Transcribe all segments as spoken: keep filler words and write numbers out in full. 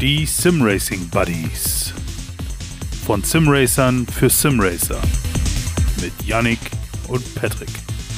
Die Simracing Buddies. Von Simracern für Simracer. Mit Yannick und Patrick.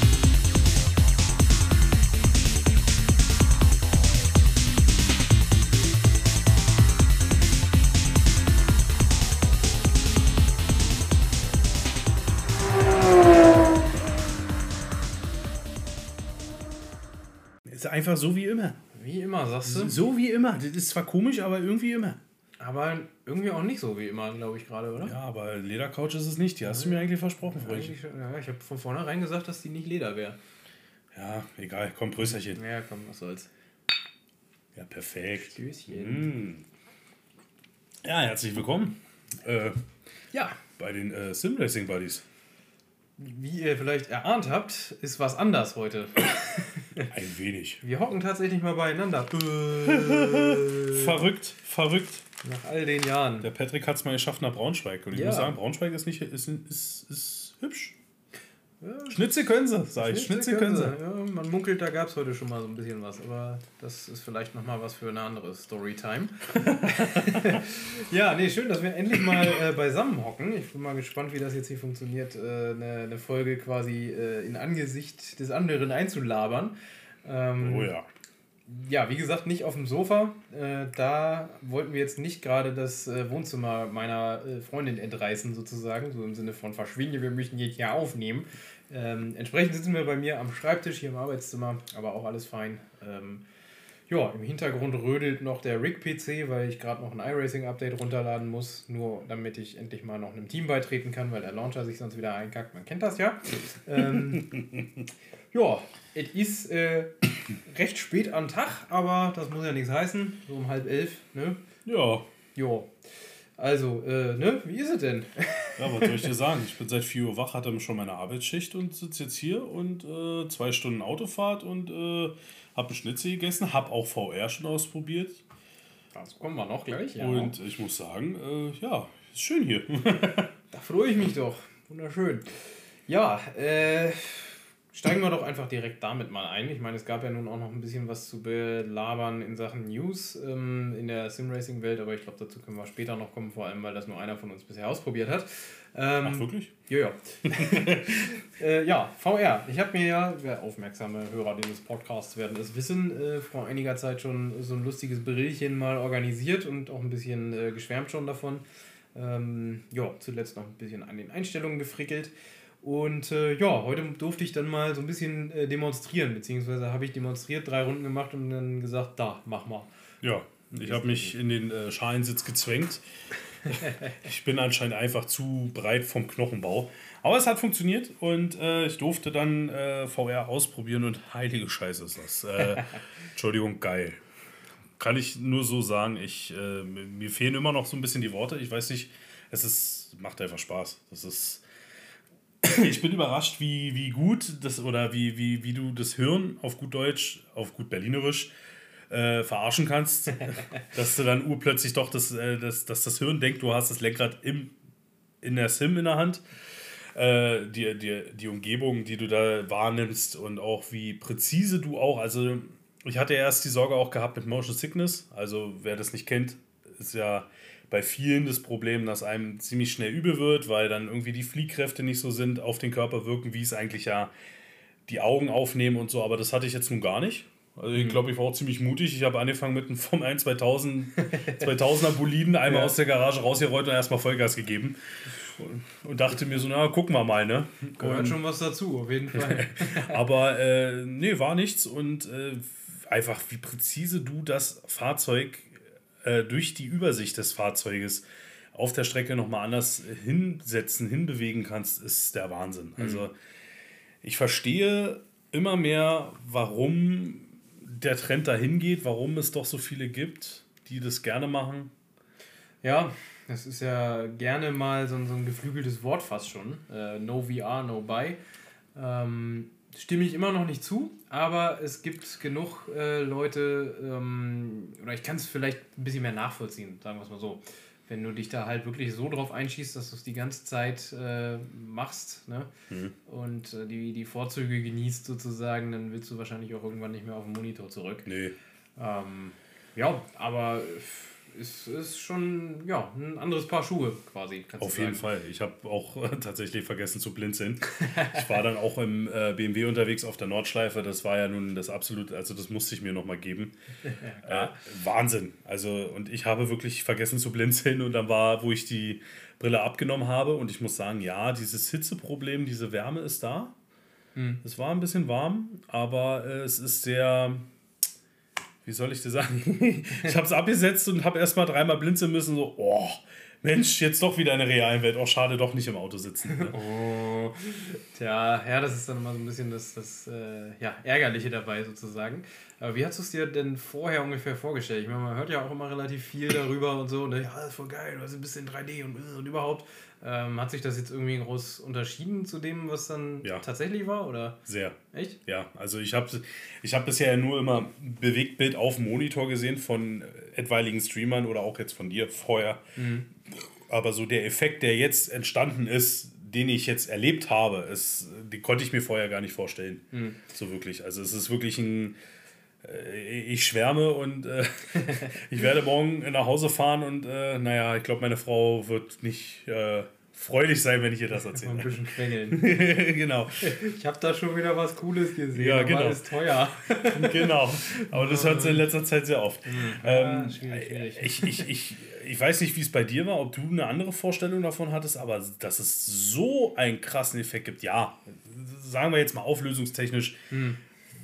Ist einfach so wie immer. Wie immer, sagst du? So wie immer. Das ist zwar komisch, aber irgendwie immer. Aber irgendwie auch nicht so wie immer, glaube ich gerade, oder? Ja, aber Ledercouch ist es nicht. Die hast du mir eigentlich versprochen, Freundchen. Ja, ich habe von vornherein gesagt, dass die nicht Leder wäre. Ja, egal. Komm, Prösterchen. Ja, komm, was soll's. Ja, perfekt. Stößchen. Mm. Ja, herzlich willkommen äh, Ja, bei den äh, Simracing Buddies. wie ihr vielleicht erahnt habt, ist was anders heute. Ein wenig. Wir hocken tatsächlich mal beieinander. Verrückt, verrückt. Nach all den Jahren. Der Patrick hat es mal geschafft nach Braunschweig. Und ich Ja. muss sagen, Braunschweig ist, nicht, ist, ist, ist hübsch. Ja, Schnitzel können sie, sag ich. Schnitzel können sie. Ja, man munkelt, da gab es heute schon mal so ein bisschen was, aber das ist vielleicht nochmal was für eine andere Storytime. Ja, nee, schön, dass wir endlich mal äh, beisammen hocken. Ich bin mal gespannt, wie das jetzt hier funktioniert, äh, eine, eine Folge quasi äh, in Angesicht des anderen einzulabern. Ähm, Oh ja. Ja, wie gesagt, nicht auf dem Sofa. Äh, da wollten wir jetzt nicht gerade das äh, Wohnzimmer meiner äh, Freundin entreißen, sozusagen. So im Sinne von verschwinde, wir möchten jetzt hier aufnehmen. Ähm, entsprechend sitzen wir bei mir am Schreibtisch hier im Arbeitszimmer, aber auch alles fein. Ähm, ja, im Hintergrund rödelt noch der Rig-P C, weil ich gerade noch ein iRacing-Update runterladen muss, nur damit ich endlich mal noch einem Team beitreten kann, weil der Launcher sich sonst wieder einkackt. Man kennt das ja. ähm, ja, es ist äh, recht spät am Tag, aber das muss ja nichts heißen. So um halb elf, ne? Ja. Ja. Also, äh, ne? Wie ist es denn? Ja, was soll ich dir sagen? Ich bin seit vier Uhr wach, hatte schon meine Arbeitsschicht und sitze jetzt hier und äh, zwei Stunden Autofahrt und äh, habe einen Schnitzel gegessen, habe auch V R schon ausprobiert. Das kommen wir noch gleich, ja. Und ich muss sagen, äh, ja, ist schön hier. Da freue ich mich doch. Wunderschön. Ja, äh, steigen wir doch einfach direkt damit mal ein. Ich meine, es gab ja nun auch noch ein bisschen was zu belabern in Sachen News ähm, in der Simracing-Welt, aber ich glaube, dazu können wir später noch kommen, vor allem, weil das nur einer von uns bisher ausprobiert hat. Ähm, Ach, wirklich? Ja, ja. äh, ja, V R. Ich habe mir ja, wer aufmerksame Hörer dieses Podcasts werden es wissen, äh, vor einiger Zeit schon so ein lustiges Brillchen mal organisiert und auch ein bisschen äh, geschwärmt schon davon. Ähm, ja, zuletzt noch ein bisschen an den Einstellungen gefrickelt. Und äh, ja, heute durfte ich dann mal so ein bisschen äh, demonstrieren, beziehungsweise habe ich demonstriert, drei Runden gemacht und dann gesagt, da, mach mal. Ja, ich habe mich in den äh, Schalensitz gezwängt. Ich bin anscheinend einfach zu breit vom Knochenbau. Aber es hat funktioniert und äh, ich durfte dann äh, V R ausprobieren und heilige Scheiße ist das. Äh, Entschuldigung, geil. Kann ich nur so sagen. Ich, äh, mir fehlen immer noch so ein bisschen die Worte. Ich weiß nicht, es ist, macht einfach Spaß. Das ist, ich bin überrascht, wie, wie gut das oder wie, wie, wie du das Hirn auf gut Deutsch, auf gut Berlinerisch Äh, verarschen kannst, dass du dann urplötzlich doch das, äh, das, dass das Hirn denkt, du hast das Lenkrad im, in der Sim in der Hand. Äh, die, die, die Umgebung, die du da wahrnimmst und auch wie präzise du auch, also ich hatte erst die Sorge auch gehabt mit Motion Sickness, also wer das nicht kennt, ist ja bei vielen das Problem, dass einem ziemlich schnell übel wird, weil dann irgendwie die Fliehkräfte nicht so sind, auf den Körper wirken, wie es eigentlich ja die Augen aufnehmen und so, aber das hatte ich jetzt nun gar nicht. Also ich glaube, ich war auch ziemlich mutig. Ich habe angefangen mit einem Formel eins zweitausend, zweitausender Boliden, einmal ja. aus der Garage rausgerollt und erstmal Vollgas gegeben. Und, und dachte mir so, na, gucken wir mal, ne? Gehört und, schon was dazu, auf jeden Fall. Aber äh, nee, war nichts. Und äh, einfach, wie präzise du das Fahrzeug äh, durch die Übersicht des Fahrzeuges auf der Strecke nochmal anders hinsetzen, hinbewegen kannst, ist der Wahnsinn. Mhm. Also ich verstehe immer mehr, warum der Trend dahin geht, warum es doch so viele gibt, die das gerne machen. Ja, das ist ja gerne mal so ein, so ein geflügeltes Wort fast schon. Äh, no V R, no buy. Ähm, stimme ich immer noch nicht zu, aber es gibt genug äh, Leute, ähm, oder ich kann es vielleicht ein bisschen mehr nachvollziehen, sagen wir es mal so. Wenn du dich da halt wirklich so drauf einschießt, dass du es die ganze Zeit äh, machst, ne? Mhm. Und äh, die, die Vorzüge genießt sozusagen, dann willst du wahrscheinlich auch irgendwann nicht mehr auf den Monitor zurück. Nee. Ähm, ja, aber ist, ist schon ja, ein anderes Paar Schuhe quasi. Auf jeden Fall. Ich habe auch äh, tatsächlich vergessen zu blinzeln. Ich war dann auch im äh, B M W unterwegs auf der Nordschleife. Das war ja nun das absolut, also das musste ich mir nochmal geben. Äh, Wahnsinn. Also und ich habe wirklich vergessen zu blinzeln und dann war, wo ich die Brille abgenommen habe und ich muss sagen, ja, dieses Hitzeproblem, diese Wärme ist da. Hm. Es war ein bisschen warm, aber äh, es ist sehr... Wie soll ich dir sagen? Ich habe es abgesetzt und habe erst mal dreimal blinzeln müssen. So, oh, Mensch, jetzt doch wieder in der realen Welt. Oh, schade, doch nicht im Auto sitzen. Ne? Oh, tja, ja, das ist dann immer so ein bisschen das, das äh, ja, Ärgerliche dabei sozusagen. Aber wie hast du es dir denn vorher ungefähr vorgestellt? Ich meine, man hört ja auch immer relativ viel darüber und so. Und ja, das ist voll geil, du hast ein bisschen drei D und, und überhaupt. Ähm, hat sich das jetzt irgendwie groß unterschieden zu dem, was dann ja. tatsächlich war? Oder? Sehr. Echt? Ja, also ich habe ich hab bisher nur immer Bewegtbild auf dem Monitor gesehen von etwaigen Streamern oder auch jetzt von dir vorher. Mhm. Aber so der Effekt, der jetzt entstanden ist, den ich jetzt erlebt habe, ist, den konnte ich mir vorher gar nicht vorstellen. Mhm. So wirklich. Also es ist wirklich ein... Ich schwärme und äh, ich werde morgen nach Hause fahren und äh, naja, ich glaube, meine Frau wird nicht äh, freudig sein, wenn ich ihr das erzähle. Mal ein bisschen quengeln. Genau. Ich habe da schon wieder was Cooles gesehen, ja, genau. aber ist teuer. Genau, aber das hört sie in letzter Zeit sehr oft. Mhm. Ähm, ja, schwierig, schwierig. Ich, ich, ich, ich weiß nicht, wie es bei dir war, ob du eine andere Vorstellung davon hattest, aber dass es so einen krassen Effekt gibt, ja, sagen wir jetzt mal auflösungstechnisch, mhm.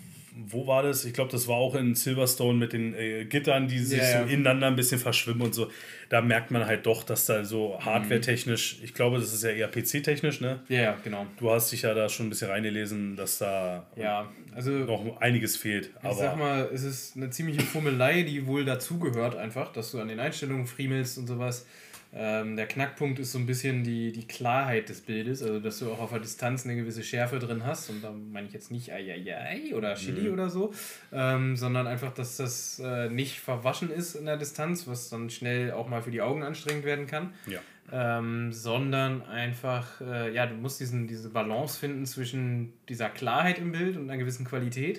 Wo war das? Ich glaube, das war auch in Silverstone mit den äh, Gittern, die sich ja, ja. so ineinander ein bisschen verschwimmen und so. Da merkt man halt doch, dass da so hardware-technisch, ich glaube, das ist ja eher P C-technisch, ne? Ja, ja, genau. Du hast dich ja da schon ein bisschen reingelesen, dass da ja, also, noch einiges fehlt. Ich aber sag mal, es ist eine ziemliche Fummelei, die wohl dazugehört einfach, dass du an den Einstellungen friemelst und sowas. Ähm, der Knackpunkt ist so ein bisschen die, die Klarheit des Bildes, also dass du auch auf der Distanz eine gewisse Schärfe drin hast und da meine ich jetzt nicht Eieiei oder Chili mhm. oder so, ähm, sondern einfach, dass das äh, nicht verwaschen ist in der Distanz, was dann schnell auch mal für die Augen anstrengend werden kann, ja. ähm, sondern einfach, äh, ja, du musst diesen, diese Balance finden zwischen dieser Klarheit im Bild und einer gewissen Qualität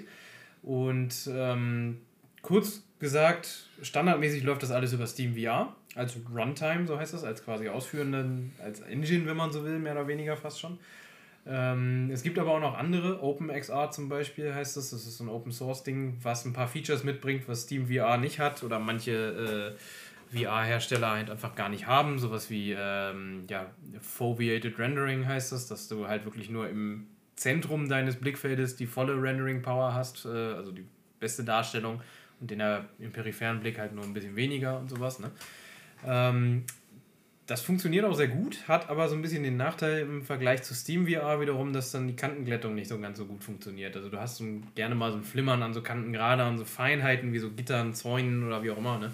und ähm, kurz gesagt, standardmäßig läuft das alles über Steam V R. Als Runtime, so heißt das, als quasi ausführenden, als Engine, wenn man so will, mehr oder weniger fast schon. Ähm, es gibt aber auch noch andere, OpenXR zum Beispiel heißt das, das ist so ein Open-Source-Ding, was ein paar Features mitbringt, was Steam V R nicht hat oder manche äh, V R-Hersteller halt einfach gar nicht haben, sowas wie ähm, ja, Foveated Rendering heißt das, dass du halt wirklich nur im Zentrum deines Blickfeldes die volle Rendering-Power hast, äh, also die beste Darstellung und in der, im peripheren Blick halt nur ein bisschen weniger und sowas, ne? Ähm, das funktioniert auch sehr gut, hat aber so ein bisschen den Nachteil im Vergleich zu Steam V R wiederum, dass dann die Kantenglättung nicht so ganz so gut funktioniert. Also du hast so ein, gerne mal so ein Flimmern an so Kanten, gerade an so Feinheiten wie so Gittern, Zäunen oder wie auch immer. Ne?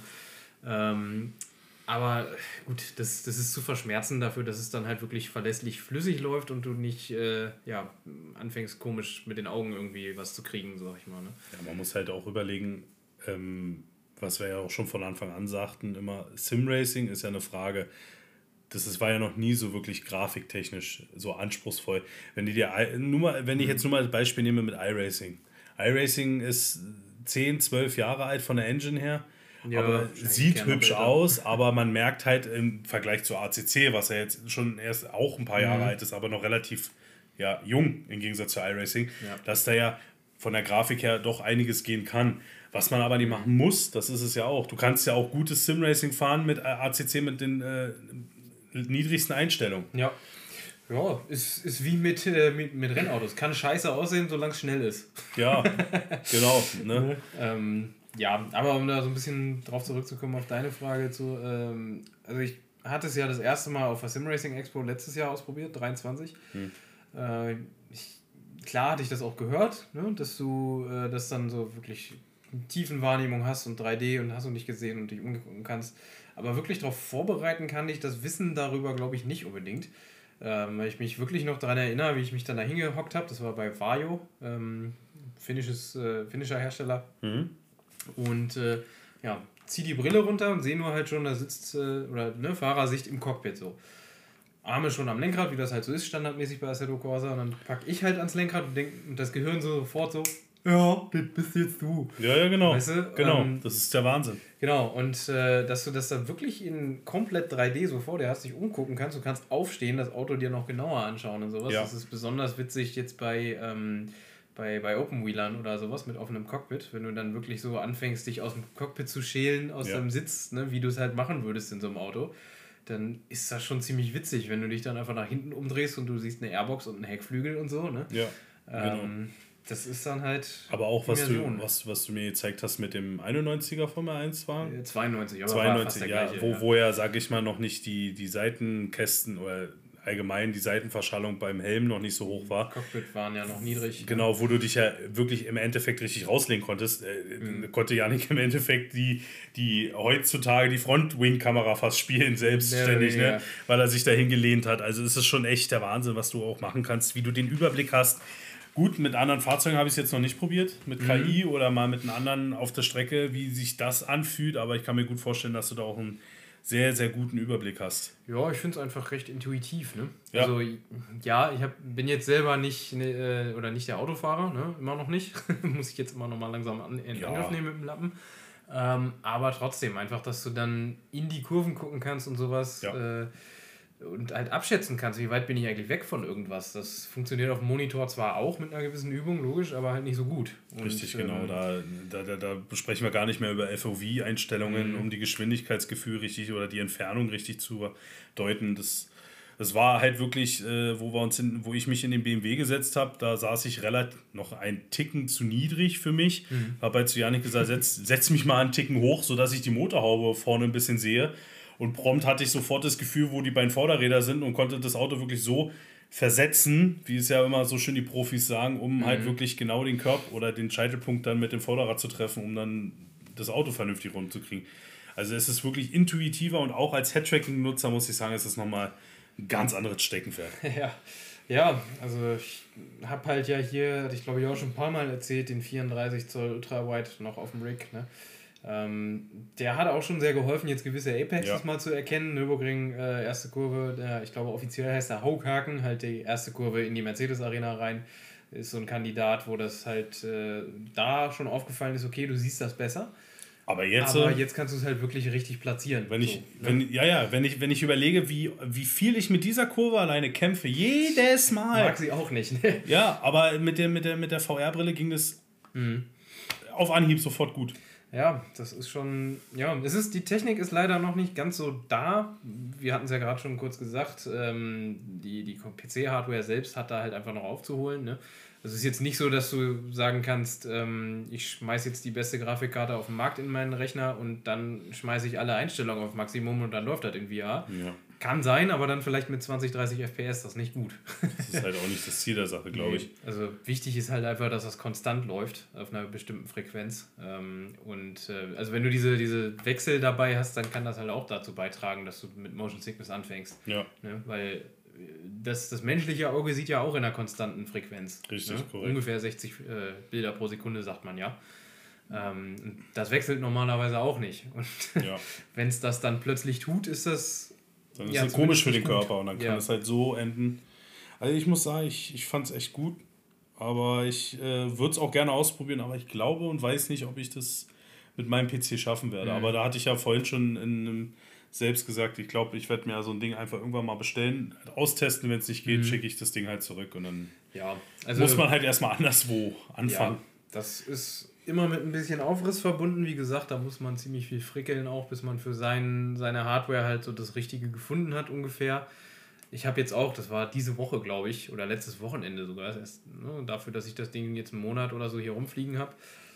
Ähm, aber gut, das, das ist zu verschmerzen dafür, dass es dann halt wirklich verlässlich flüssig läuft und du nicht äh, ja, anfängst komisch mit den Augen irgendwie was zu kriegen, sag ich mal. Ne? Ja, man muss halt auch überlegen, ähm was wir ja auch schon von Anfang an sagten, immer Simracing ist ja eine Frage, das ist, war ja noch nie so wirklich grafiktechnisch so anspruchsvoll. Wenn, die dir, nur mal, wenn ich jetzt nur mal als Beispiel nehme mit iRacing. iRacing ist zehn, zwölf Jahre alt von der Engine her, ja, aber sieht hübsch aus, aber man merkt halt im Vergleich zu A C C, was ja jetzt schon erst auch ein paar Jahre mhm. alt ist, aber noch relativ ja, jung im Gegensatz zu iRacing, ja. dass da ja von der Grafik her doch einiges gehen kann. Was man aber nicht machen muss, das ist es ja auch. Du kannst ja auch gutes Simracing fahren mit A C C mit den äh, niedrigsten Einstellungen. Ja, ja ist, ist wie mit, äh, mit, mit Rennautos. Kann scheiße aussehen, solange es schnell ist. Ja, genau. Ne? ähm, ja, aber um da so ein bisschen drauf zurückzukommen auf deine Frage zu, ähm, also ich hatte es ja das erste Mal auf der Simracing Expo letztes Jahr ausprobiert, dreiundzwanzig. Hm. Äh, ich, klar hatte ich das auch gehört, ne, dass du äh, das dann so wirklich Tiefenwahrnehmung hast und drei D und hast du nicht gesehen und dich umgucken kannst. Aber wirklich darauf vorbereiten kann ich das Wissen darüber, glaube ich, nicht unbedingt. Ähm, weil ich mich wirklich noch daran erinnere, wie ich mich dann da hingehockt habe. Das war bei Vario, ähm, finnisches, äh, finnischer Hersteller. Mhm. Und äh, ja, zieh die Brille runter und sehe nur halt schon, da sitzt, äh, oder ne, Fahrersicht im Cockpit so. Arme schon am Lenkrad, wie das halt so ist, standardmäßig bei Assetto Corsa. Und dann packe ich halt ans Lenkrad und, denk, und das Gehirn so sofort so, ja, das bist jetzt du. Ja, ja, genau. Weißt du? Genau, ähm, das ist der Wahnsinn. Genau, und äh, dass du das da wirklich in komplett drei D so vor dir hast, dich umgucken kannst, du kannst aufstehen, das Auto dir noch genauer anschauen und sowas. Ja. Das ist besonders witzig jetzt bei, ähm, bei, bei Open-Wheelern oder sowas mit offenem Cockpit, wenn du dann wirklich so anfängst, dich aus dem Cockpit zu schälen, aus Ja. deinem Sitz, ne, wie du es halt machen würdest in so einem Auto, dann ist das schon ziemlich witzig, wenn du dich dann einfach nach hinten umdrehst und du siehst eine Airbox und einen Heckflügel und so. Ne? Ja, Ähm, genau. Das ist dann halt. Aber auch, was du, Immersion. was, was du mir gezeigt hast mit dem einundneunziger Formel eins Wagen. Äh, zweiundneunzig, aber war fast zweiundneunzig, der ja, gleiche, wo, ja. wo ja, sag ich mal, noch nicht die, die Seitenkästen oder allgemein die Seitenverschallung beim Helm noch nicht so hoch war. Cockpit waren ja noch niedrig. Genau, wo du dich ja wirklich im Endeffekt richtig rauslegen konntest. Äh, Mhm. Konnte Janik im Endeffekt die, die heutzutage die Front-Wing-Kamera fast spielen, selbstständig, Ja, ja, ja. ne? Weil er sich dahin gelehnt hat. Also es ist schon echt der Wahnsinn, was du auch machen kannst, wie du den Überblick hast. Gut, mit anderen Fahrzeugen habe ich es jetzt noch nicht probiert, mit K I Mhm. oder mal mit einem anderen auf der Strecke, wie sich das anfühlt, aber ich kann mir gut vorstellen, dass du da auch einen sehr, sehr guten Überblick hast. Ja, ich finde es einfach recht intuitiv. Ne? Ja. Also, ja, ich hab, bin jetzt selber nicht ne, äh, oder nicht der Autofahrer, ne? Immer noch nicht. Muss ich jetzt immer noch mal langsam an, in Ja. Angriff nehmen mit dem Lappen. Ähm, aber trotzdem, einfach, dass du dann in die Kurven gucken kannst und sowas. Ja. Äh, und halt abschätzen kannst, wie weit bin ich eigentlich weg von irgendwas. Das funktioniert auf dem Monitor zwar auch mit einer gewissen Übung, logisch, aber halt nicht so gut. Und, Richtig, genau. ähm, Da, da, da, da besprechen wir gar nicht mehr über F O V-Einstellungen, Mhm. um die Geschwindigkeitsgefühl richtig oder die Entfernung richtig zu deuten. Das, das war halt wirklich, äh, wo wir uns in, wo ich mich in den B M W gesetzt habe, da saß ich relativ noch ein Ticken zu niedrig für mich. Mhm. Habe halt zu Janik gesagt, setz, setz mich mal einen Ticken hoch, sodass ich die Motorhaube vorne ein bisschen sehe. Und prompt hatte ich sofort das Gefühl, wo die beiden Vorderräder sind und konnte das Auto wirklich so versetzen, wie es ja immer so schön die Profis sagen, um Mhm. halt wirklich genau den Körper oder den Scheitelpunkt dann mit dem Vorderrad zu treffen, um dann das Auto vernünftig rumzukriegen. Also es ist wirklich intuitiver und auch als Headtracking-Nutzer muss ich sagen, es ist nochmal ein ganz anderes Steckenpferd. Ja, ja, also ich habe halt ja hier, hatte ich glaube ich auch schon ein paar Mal erzählt, den vierunddreißig Zoll Ultra-Wide noch auf dem Rig. Ne? Ähm, der hat auch schon sehr geholfen, jetzt gewisse Apexes Ja. mal zu erkennen. Nürburgring, äh, erste Kurve, der, ich glaube offiziell heißt der Haughaken, halt die erste Kurve in die Mercedes-Arena rein. Ist so ein Kandidat, wo das halt äh, da schon aufgefallen ist, okay, du siehst das besser. Aber jetzt, Aber äh, jetzt kannst du es halt wirklich richtig platzieren. wenn ich, so, ne? wenn, ja, ja, wenn ich, wenn ich überlege, wie, wie viel ich mit dieser Kurve alleine kämpfe, jedes Mal. Mag sie auch nicht. Ne? Ja, aber mit der, mit der, mit der V R-Brille ging das Mhm. auf Anhieb sofort gut. Ja, das ist schon, ja, es ist, die Technik ist leider noch nicht ganz so da. Wir hatten es ja gerade schon kurz gesagt, ähm, die, die P C-Hardware selbst hat da halt einfach noch aufzuholen. Ne? Also es ist jetzt nicht so, dass du sagen kannst, ähm, ich schmeiße jetzt die beste Grafikkarte auf den Markt in meinen Rechner und dann schmeiße ich alle Einstellungen auf Maximum und dann läuft das in V R. Ja. Kann sein, aber dann vielleicht mit zwanzig, dreißig F P S, das ist nicht gut. Das ist halt auch nicht das Ziel der Sache, glaube ich. Also wichtig ist halt einfach, dass das konstant läuft auf einer bestimmten Frequenz. Ähm, und äh, also wenn du diese, diese Wechsel dabei hast, dann kann das halt auch dazu beitragen, dass du mit Motion Sickness anfängst. Ja, Ne? Weil äh, das, das menschliche Auge sieht ja auch in einer konstanten Frequenz. Richtig, ne? korrekt. Ungefähr sechzig äh, Bilder pro Sekunde, sagt man ja. Ähm, das wechselt normalerweise auch nicht. Und ja. wenn es das dann plötzlich tut, ist das Dann ist Ja, es komisch für den zumindest nicht Körper und dann kann Ja. es halt so enden. Also ich muss sagen, ich, ich fand es echt gut, aber ich äh, würde es auch gerne ausprobieren, aber ich glaube und weiß nicht, ob ich das mit meinem P C schaffen werde. Mhm. Aber da hatte ich ja vorhin schon in einem selbst gesagt, ich glaube, ich werde mir so ein Ding einfach irgendwann mal bestellen, austesten, wenn es nicht geht, Mhm. schicke ich das Ding halt zurück und dann ja, also muss man halt erstmal anderswo anfangen. Ja, das ist immer mit ein bisschen Aufriss verbunden. Wie gesagt, da muss man ziemlich viel frickeln auch, bis man für sein, seine Hardware halt so das Richtige gefunden hat ungefähr. Ich habe jetzt auch, das war diese Woche, glaube ich, oder letztes Wochenende sogar, erst, ne, dafür, dass ich das Ding jetzt einen Monat oder so hier rumfliegen habe,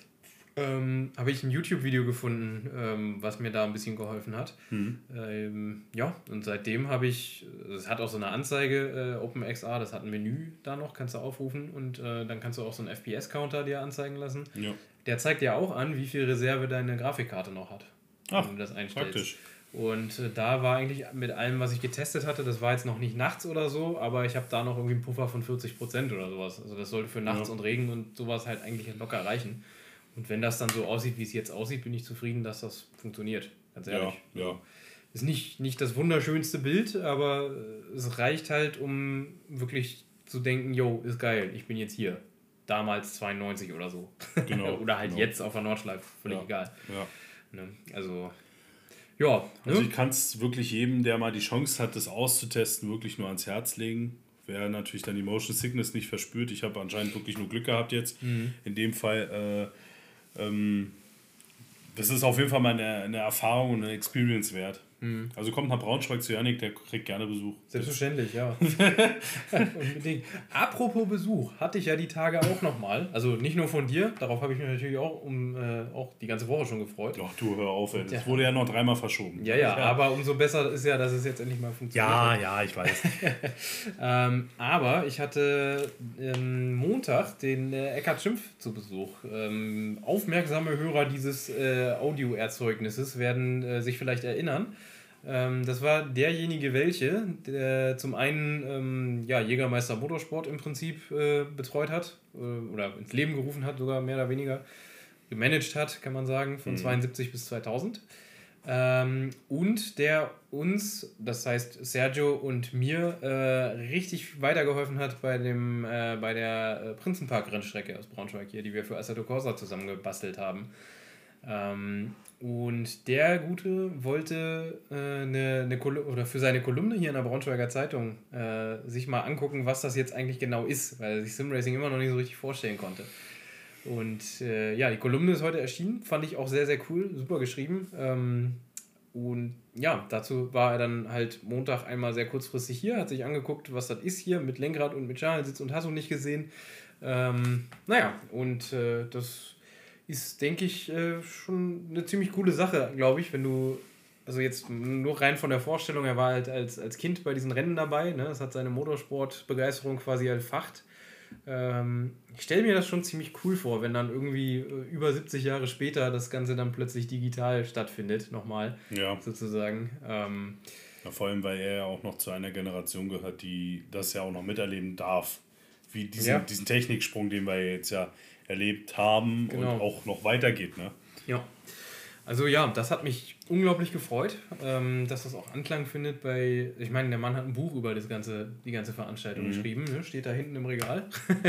ähm, habe ich ein YouTube-Video gefunden, ähm, was mir da ein bisschen geholfen hat. Mhm. Ähm, ja, und seitdem habe ich, es hat auch so eine Anzeige, äh, OpenXR, das hat ein Menü da noch, kannst du aufrufen und äh, dann kannst du auch so einen F P S-Counter dir anzeigen lassen. Ja. Der zeigt dir auch an, wie viel Reserve deine Grafikkarte noch hat, Ach, wenn du das einstellst. praktisch. Und äh, da war eigentlich mit allem, was ich getestet hatte, das war jetzt noch nicht nachts oder so, aber ich habe da noch irgendwie einen Puffer von vierzig Prozent oder sowas. Also das sollte für nachts Ja. und Regen und sowas halt eigentlich locker reichen. Und wenn das dann so aussieht, wie es jetzt aussieht, bin ich zufrieden, dass das funktioniert. Ganz ehrlich. Ja, ja. Ist nicht, nicht das wunderschönste Bild, aber äh, es reicht halt, um wirklich zu denken, yo, ist geil, ich bin jetzt hier. damals zweiundneunzig oder so. Genau, oder halt genau. jetzt auf der Nordschleife, völlig Ja. egal. Ja. Ne? Also, ja. Also Ne? ich kann es wirklich jedem, der mal die Chance hat, das auszutesten, wirklich nur ans Herz legen. Wer natürlich dann die Motion Sickness nicht verspürt. Ich habe anscheinend wirklich nur Glück gehabt jetzt. Mhm. In dem Fall, äh, ähm, das ist auf jeden Fall mal eine, eine Erfahrung und eine Experience wert. Mhm. Also kommt nach Braunschweig zu Janik, der kriegt gerne Besuch. Selbstverständlich, ja. Unbedingt. Apropos Besuch, hatte ich ja die Tage auch nochmal. Also nicht nur von dir, darauf habe ich mich natürlich auch um äh, auch die ganze Woche schon gefreut. Doch, du hör auf, ey. Das Ja. wurde ja noch dreimal verschoben. Ja, ja, aber umso besser ist ja, dass es jetzt endlich mal funktioniert. Ja, ja, ich weiß. Ähm, aber ich hatte ähm, Montag den äh, Eckhard Schimpf zu Besuch. Ähm, aufmerksame Hörer dieses äh, Audioerzeugnisses werden äh, sich vielleicht erinnern. Ähm, das war derjenige, welche der zum einen ähm, ja, Jägermeister Motorsport im Prinzip äh, betreut hat äh, oder ins Leben gerufen hat, sogar mehr oder weniger gemanagt hat, kann man sagen, von Mhm. zweiundsiebzig bis zweitausend. Ähm, und der uns, das heißt Sergio und mir, äh, richtig weitergeholfen hat bei, dem, äh, bei der äh, Prinzenpark-Rennstrecke aus Braunschweig hier, die wir für Assetto Corsa zusammengebastelt haben. Ähm, und der Gute wollte äh, eine, eine Kolumne, oder für seine Kolumne hier in der Braunschweiger Zeitung äh, sich mal angucken, was das jetzt eigentlich genau ist, weil er sich Simracing immer noch nicht so richtig vorstellen konnte. Und äh, ja, die Kolumne ist heute erschienen, fand ich auch sehr, sehr cool, super geschrieben. Ähm, und ja, dazu war er dann halt Montag einmal sehr kurzfristig hier, hat sich angeguckt, was das ist hier mit Lenkrad und mit Schalensitz und hast du nicht gesehen. Ähm, naja, und äh, das ist, denke ich, äh, schon eine ziemlich coole Sache, glaube ich, wenn du, also jetzt nur rein von der Vorstellung, er war halt als, als Kind bei diesen Rennen dabei, ne? Das hat seine Motorsportbegeisterung quasi entfacht. Ähm, ich stelle mir das schon ziemlich cool vor, wenn dann irgendwie äh, über siebzig Jahre später das Ganze dann plötzlich digital stattfindet, nochmal, Ja. sozusagen. Ähm, Ja, vor allem, weil er ja auch noch zu einer Generation gehört, die das ja auch noch miterleben darf. Wie diesen, Ja. diesen Techniksprung, den wir jetzt ja erlebt haben Genau. und auch noch weitergeht. Ne? Ja. Also ja, das hat mich unglaublich gefreut, ähm, dass das auch Anklang findet bei, ich meine, der Mann hat ein Buch über das ganze, die ganze Veranstaltung Mhm. geschrieben, ne? Steht da hinten im Regal.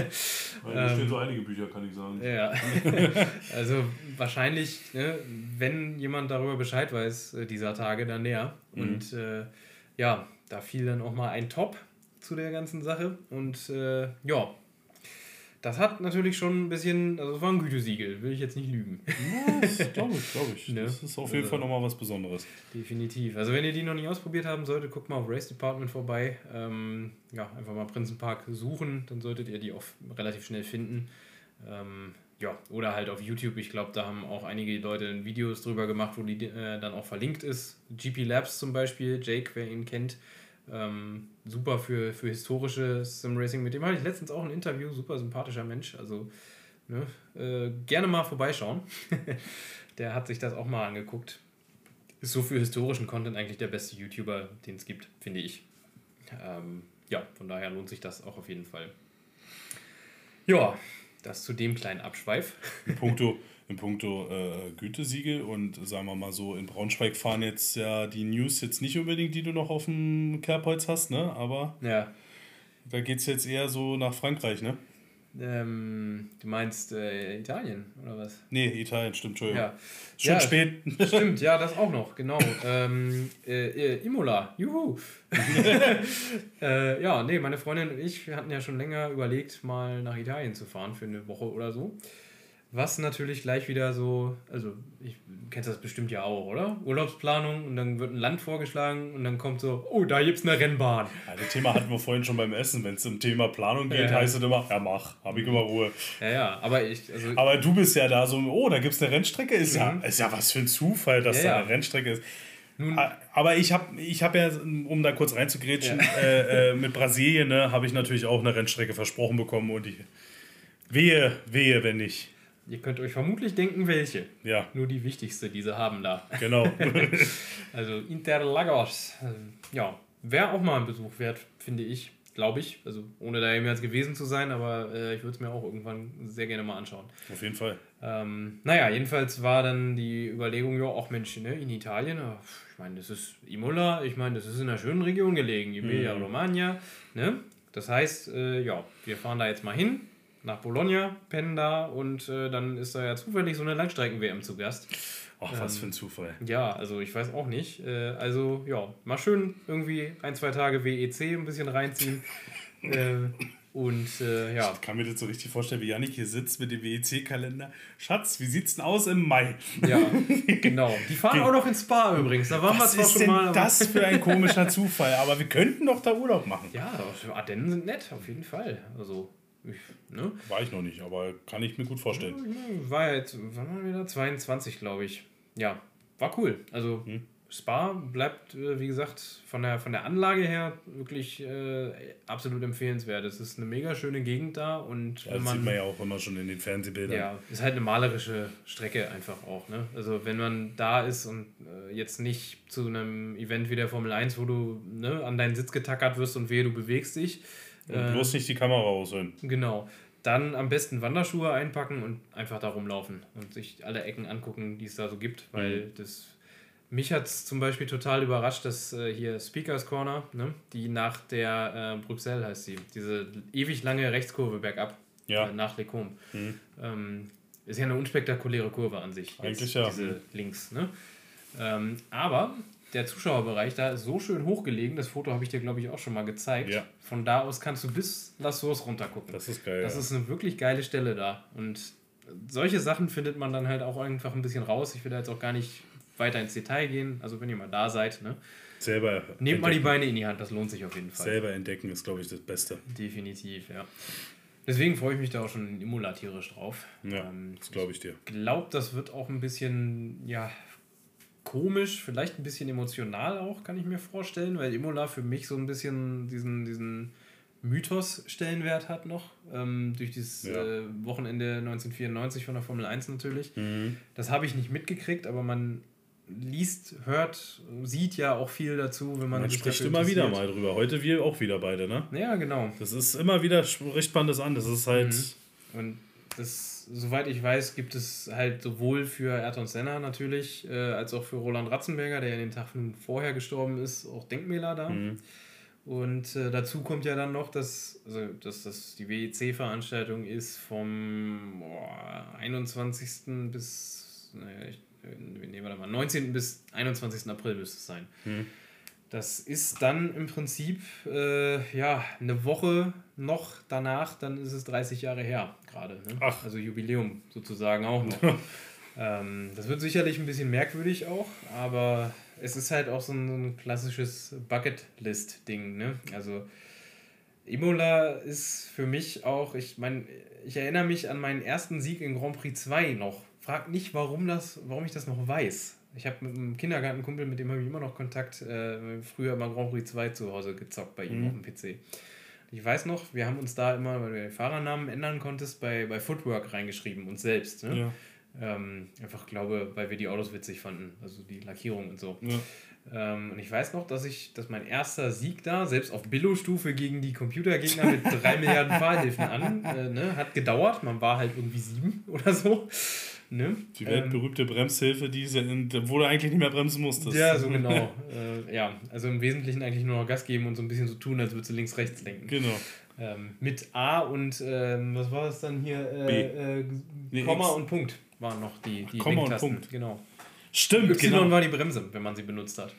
Da stehen so einige Bücher, kann ich sagen. Ja, also wahrscheinlich, ne, wenn jemand darüber Bescheid weiß, äh, dieser Tage, dann näher. Mhm. Und äh, ja, da fiel dann auch mal ein Top zu der ganzen Sache. Und äh, ja, das hat natürlich schon ein bisschen, also es war ein Gütesiegel, will ich jetzt nicht lügen. Das glaube ich, glaube ich. Ne? Das ist auf jeden Also- Fall nochmal was Besonderes. Definitiv. Also wenn ihr die noch nicht ausprobiert haben solltet, guckt mal auf Race Department vorbei. Ähm, ja, einfach mal Prinzenpark suchen, dann solltet ihr die auch relativ schnell finden. Ähm, ja, oder halt auf YouTube. Ich glaube, da haben auch einige Leute Videos drüber gemacht, wo die äh, dann auch verlinkt ist. G P Labs zum Beispiel, Jake, wer ihn kennt. Ähm, super für, für historische Simracing. Mit dem hatte ich letztens auch ein Interview. Super sympathischer Mensch. Also ne, äh, gerne mal vorbeischauen. Der hat sich das auch mal angeguckt. Ist so für historischen Content eigentlich der beste YouTuber, den es gibt, finde ich. Ähm, ja, von daher lohnt sich das auch auf jeden Fall. Ja, das zu dem kleinen Abschweif. In puncto, in puncto äh, Gütesiegel und sagen wir mal so, in Braunschweig fahren jetzt ja die News jetzt nicht unbedingt, die du noch auf dem Kerbholz hast, ne? Aber Ja, da geht es jetzt eher so nach Frankreich, ne? ähm, du meinst äh, Italien oder was? Nee, Italien, stimmt, Entschuldigung. Ja, Schon Ja, spät. stimmt, ja, das auch noch, genau. ähm, äh, äh, Imola, juhu. äh, ja, nee, meine Freundin und ich, wir hatten ja schon länger überlegt, mal nach Italien zu fahren für eine Woche oder so. Was natürlich gleich wieder so, also ich kennst das bestimmt ja auch, oder? Urlaubsplanung und dann wird ein Land vorgeschlagen und dann kommt so, oh, da gibt's eine Rennbahn. Ja, das Thema hatten wir vorhin schon beim Essen. Wenn es um Thema Planung geht, Ja. heißt es immer, ja mach, hab ich immer Ruhe. Ja, ja, aber ich, also Aber du bist ja da so, oh, da gibt es eine Rennstrecke. Ist, ja, Mhm. ist ja was für ein Zufall, dass Ja, da ja. eine Rennstrecke ist. nun, Aber ich habe ich hab ja, um da kurz reinzugrätschen, äh, äh, mit Brasilien, ne, habe ich natürlich auch eine Rennstrecke versprochen bekommen und ich, wehe, wehe, wenn nicht. ihr könnt euch vermutlich denken, welche. Ja, Nur die wichtigste, die sie haben da. genau. Also Interlagos, äh, ja, wäre auch mal ein Besuch wert, finde ich, glaube ich. Also ohne da jemals gewesen zu sein, aber äh, ich würde es mir auch irgendwann sehr gerne mal anschauen. Auf jeden Fall. Ähm, naja, jedenfalls war dann die Überlegung, ja, auch Mensch, ne, in Italien, äh, ich meine, das ist Imola, ich meine, das ist in einer schönen Region gelegen, Emilia Mhm. Romagna, ne? Das heißt, äh, ja, wir fahren da jetzt mal hin, nach Bologna, pennen da und äh, dann ist da ja zufällig so eine Langstrecken-W M zu Gast. Ach, ähm, was für ein Zufall. Ja, also ich weiß auch nicht. Äh, also ja, mal schön irgendwie ein, zwei Tage W E C ein bisschen reinziehen. äh, und äh, ja. Ich kann mir das so richtig vorstellen, wie Jannik hier sitzt mit dem W E C-Kalender. Schatz, wie sieht's denn aus im Mai? Ja, genau. Die fahren auch noch ins Spa übrigens. Da waren was wir zwar ist schon denn mal. das für ein komischer Zufall? Aber wir könnten doch da Urlaub machen. Ja, Ardennen sind nett, auf jeden Fall. Also, ich, ne? War ich noch nicht, aber kann ich mir gut vorstellen. Ja, war ja jetzt, wann waren wir da? zweiundzwanzig, glaube ich. Ja, war cool. Also, hm. Spa bleibt, wie gesagt, von der, von der Anlage her wirklich äh, absolut empfehlenswert. Es ist eine mega schöne Gegend da. Und ja, das man, sieht man ja auch immer schon in den Fernsehbildern. Ja, ist halt eine malerische Strecke einfach auch. Ne? Also wenn man da ist und äh, jetzt nicht zu einem Event wie der Formel eins, wo du ne, an deinen Sitz getackert wirst und wehe, du bewegst dich. Und äh, bloß nicht die Kamera rausholen. Genau. Dann am besten Wanderschuhe einpacken und einfach da rumlaufen und sich alle Ecken angucken, die es da so gibt, weil mhm. das... Mich hat es zum Beispiel total überrascht, dass äh, hier Speakers Corner, ne, die nach der äh, Bruxelles heißt sie, diese ewig lange Rechtskurve bergab ja. äh, nach Les Combes. Mhm. Ähm, ist ja eine unspektakuläre Kurve an sich. Eigentlich jetzt, ja. Diese links. Ne? Ähm, aber der Zuschauerbereich da ist so schön hochgelegen, das Foto habe ich dir, glaube ich, auch schon mal gezeigt. Ja. Von da aus kannst du bis La Source runter gucken. Das ist geil. Das ja. ist eine wirklich geile Stelle da. Und solche Sachen findet man dann halt auch einfach ein bisschen raus. Ich will da jetzt auch gar nicht weiter ins Detail gehen, also wenn ihr mal da seid, ne? Selber nehmt entdecken. Mal die Beine in die Hand, das lohnt sich auf jeden Fall. Selber entdecken ist, glaube ich, das Beste. Definitiv, ja. Deswegen freue ich mich da auch schon in Imola tierisch drauf. Ja, ähm, das glaube ich dir. Ich glaube, das wird auch ein bisschen, ja, komisch, vielleicht ein bisschen emotional auch, kann ich mir vorstellen, weil Imola für mich so ein bisschen diesen, diesen Mythos-Stellenwert hat noch, ähm, durch dieses ja. äh, Wochenende neunzehnhundertvierundneunzig von der Formel eins natürlich. Mhm. Das habe ich nicht mitgekriegt, aber man liest, hört, sieht ja auch viel dazu, wenn man, man spricht immer wieder mal drüber. Heute wir auch wieder beide, ne? Ja, genau. Das ist immer wieder, spricht man das an. Das ist halt... Mhm. Und das, soweit ich weiß, gibt es halt sowohl für Ayrton Senna natürlich, äh, als auch für Roland Ratzenberger, der ja den Tag vorher gestorben ist, auch Denkmäler da. Mhm. Und äh, dazu kommt ja dann noch, dass, also, dass das die W E C-Veranstaltung ist vom boah, einundzwanzigsten bis... Naja, ich, Nee, warte mal, neunzehnten bis einundzwanzigsten April müsste es sein. Hm. Das ist dann im Prinzip äh, ja, eine Woche noch danach, dann ist es dreißig Jahre her gerade. Ne? Ach. Also Jubiläum sozusagen auch noch. ähm, das wird sicherlich ein bisschen merkwürdig auch, aber es ist halt auch so ein, so ein klassisches Bucketlist-Ding. Ne? Also Imola ist für mich auch, ich meine, ich erinnere mich an meinen ersten Sieg in Grand Prix zwei noch. Frag nicht, warum, das, warum ich das noch weiß. Ich habe mit einem Kindergartenkumpel, mit dem habe ich immer noch Kontakt, äh, früher immer Grand Prix zwei zu Hause gezockt bei ihm mhm. auf dem P C. Ich weiß noch, wir haben uns da immer, weil du den Fahrernamen ändern konntest, bei, bei Footwork reingeschrieben, uns selbst. Ne? Ja. Ähm, einfach glaube, weil wir die Autos witzig fanden, also die Lackierung und so. Ja. Ähm, und ich weiß noch, dass ich, dass mein erster Sieg da, selbst auf Billo-Stufe gegen die Computergegner mit drei Milliarden Fahrhilfen an, äh, ne, hat gedauert. Man war halt irgendwie sieben oder so. Ne? Die weltberühmte ähm, Bremshilfe, die in, wo du eigentlich nicht mehr bremsen musstest. Ja, so genau. äh, ja, also im Wesentlichen eigentlich nur noch Gas geben und so ein bisschen so tun, als würdest du links, rechts lenken. Genau. Ähm, mit A und, ähm, was war das dann hier? Äh, äh, nee, Komma X. und Punkt waren noch die, die Komma Lenktasten. Und Punkt. Genau. Stimmt, Y genau. war die Bremse, wenn man sie benutzt hat.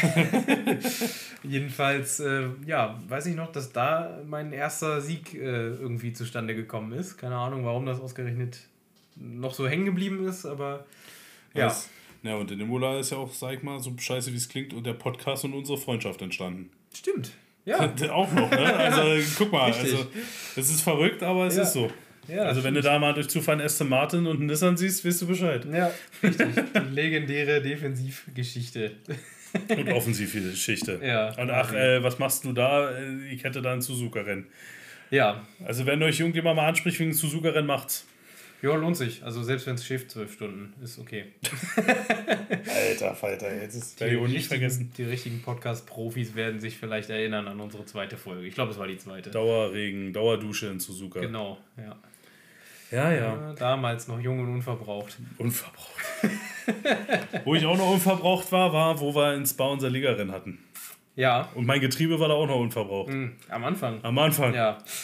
Jedenfalls, äh, ja, weiß ich noch, dass da mein erster Sieg äh, irgendwie zustande gekommen ist. Keine Ahnung, warum das ausgerechnet noch so hängen geblieben ist, aber ja. Das, ja, und in Imola ist ja auch, sag ich mal, so scheiße wie es klingt, und der Podcast und unsere Freundschaft entstanden. Stimmt, ja. Auch noch, ne? Also guck mal, Richtig. also es ist verrückt, aber es ja. ist so. Ja, also wenn stimmt. du da mal durch Zufall einen Aston Martin und einen Nissan siehst, weißt du Bescheid. Ja, richtig. Die legendäre Defensivgeschichte. Und Offensivgeschichte. Ja. Und ach, äh, was machst du da? Ich hätte da ein Suzuka-Rennen. Ja. Also wenn euch irgendjemand mal anspricht wegen Suzuka-Rennen, macht's. Ja, lohnt sich. Also selbst wenn es schläft, zwölf Stunden, ist okay. Alter Falter, jetzt ist werde ich auch nicht vergessen. Die richtigen Podcast-Profis werden sich vielleicht erinnern an unsere zweite Folge. Ich glaube, es war die zweite. Dauerregen, Dauerdusche in Suzuka. Genau, ja. Ja, ja. ja damals noch jung und unverbraucht. Unverbraucht. Wo ich auch noch unverbraucht war, war, wo wir in Spa unser Ligarennen hatten. Ja. Und mein Getriebe war da auch noch unverbraucht. Mhm. Am Anfang. Am Anfang. Ja.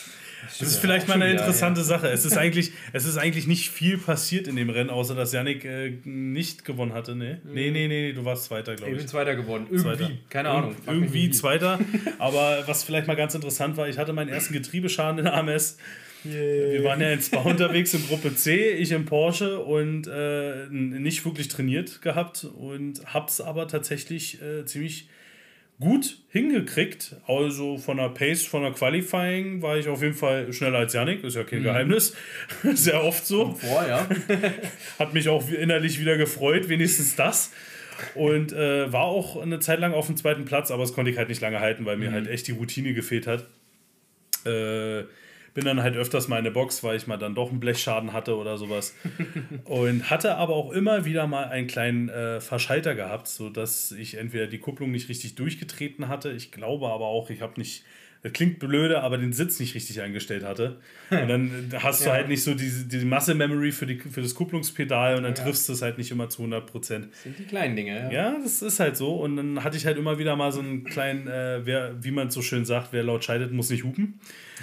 Das ist vielleicht mal eine interessante ja. Sache. Es ist, eigentlich, es ist eigentlich nicht viel passiert in dem Rennen, außer dass Yannick äh, nicht gewonnen hatte. Nee, mhm. nee, nee, nee, du warst Zweiter, glaube ich. Ich bin Zweiter geworden. Irgendwie, Zweiter. keine Ir Ahnung. Irgendwie Zweiter. Aber was vielleicht mal ganz interessant war, ich hatte meinen ersten Getriebeschaden in A M S. Yeah. Wir waren ja in Spa unterwegs in Gruppe C, ich im Porsche und äh, nicht wirklich trainiert gehabt und hab's aber tatsächlich äh, ziemlich gut hingekriegt. Also von der Pace, von der Qualifying war ich auf jeden Fall schneller als Yannick, ist ja kein mhm. Geheimnis. Sehr oft so. Kommt vor, ja. Hat mich auch innerlich wieder gefreut, wenigstens das. Und äh, war auch eine Zeit lang auf dem zweiten Platz, aber das konnte ich halt nicht lange halten, weil mir mhm. halt echt die Routine gefehlt hat. Äh, bin dann halt öfters mal in der Box, weil ich mal dann doch einen Blechschaden hatte oder sowas. Und hatte aber auch immer wieder mal einen kleinen äh, Verschalter gehabt, sodass ich entweder die Kupplung nicht richtig durchgetreten hatte. Ich glaube aber auch, ich habe nicht, das klingt blöde, aber den Sitz nicht richtig eingestellt hatte. Und dann hast ja. du halt nicht so diese, diese Muscle Memory für, die, für das Kupplungspedal und dann ja. triffst du es halt nicht immer zu hundert Prozent. Das sind die kleinen Dinge, ja. Ja, das ist halt so. Und dann hatte ich halt immer wieder mal so einen kleinen, äh, wer, wie man so schön sagt, wer laut scheidet, muss nicht hupen.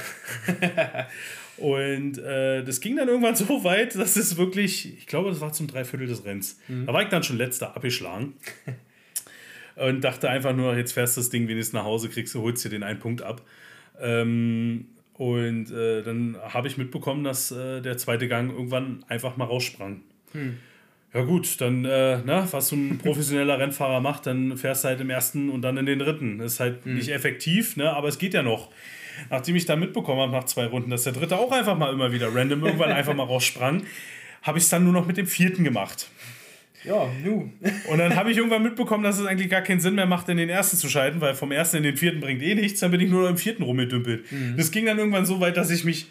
Und äh, das ging dann irgendwann so weit, dass es wirklich, ich glaube, das war zum Dreiviertel des Rennens. Mhm. Da war ich dann schon letzter abgeschlagen. Und dachte einfach nur, jetzt fährst du das Ding wenigstens nach Hause, kriegst du, holst dir den einen Punkt ab. Ähm, und äh, dann habe ich mitbekommen, dass äh, der zweite Gang irgendwann einfach mal raussprang. Hm. Ja gut, dann, äh, na, was so ein professioneller Rennfahrer macht, dann fährst du halt im ersten und dann in den dritten. Das ist halt hm. nicht effektiv, ne, aber es geht ja noch. Nachdem ich dann mitbekommen habe nach zwei Runden, dass der dritte auch einfach mal immer wieder random irgendwann einfach mal raussprang, habe ich es dann nur noch mit dem vierten gemacht. Ja, nu. Und dann habe ich irgendwann mitbekommen, dass es eigentlich gar keinen Sinn mehr macht, in den ersten zu schalten, weil vom ersten in den vierten bringt eh nichts, dann bin ich nur noch im vierten rumgedümpelt. Mhm. Das ging dann irgendwann so weit, dass ich mich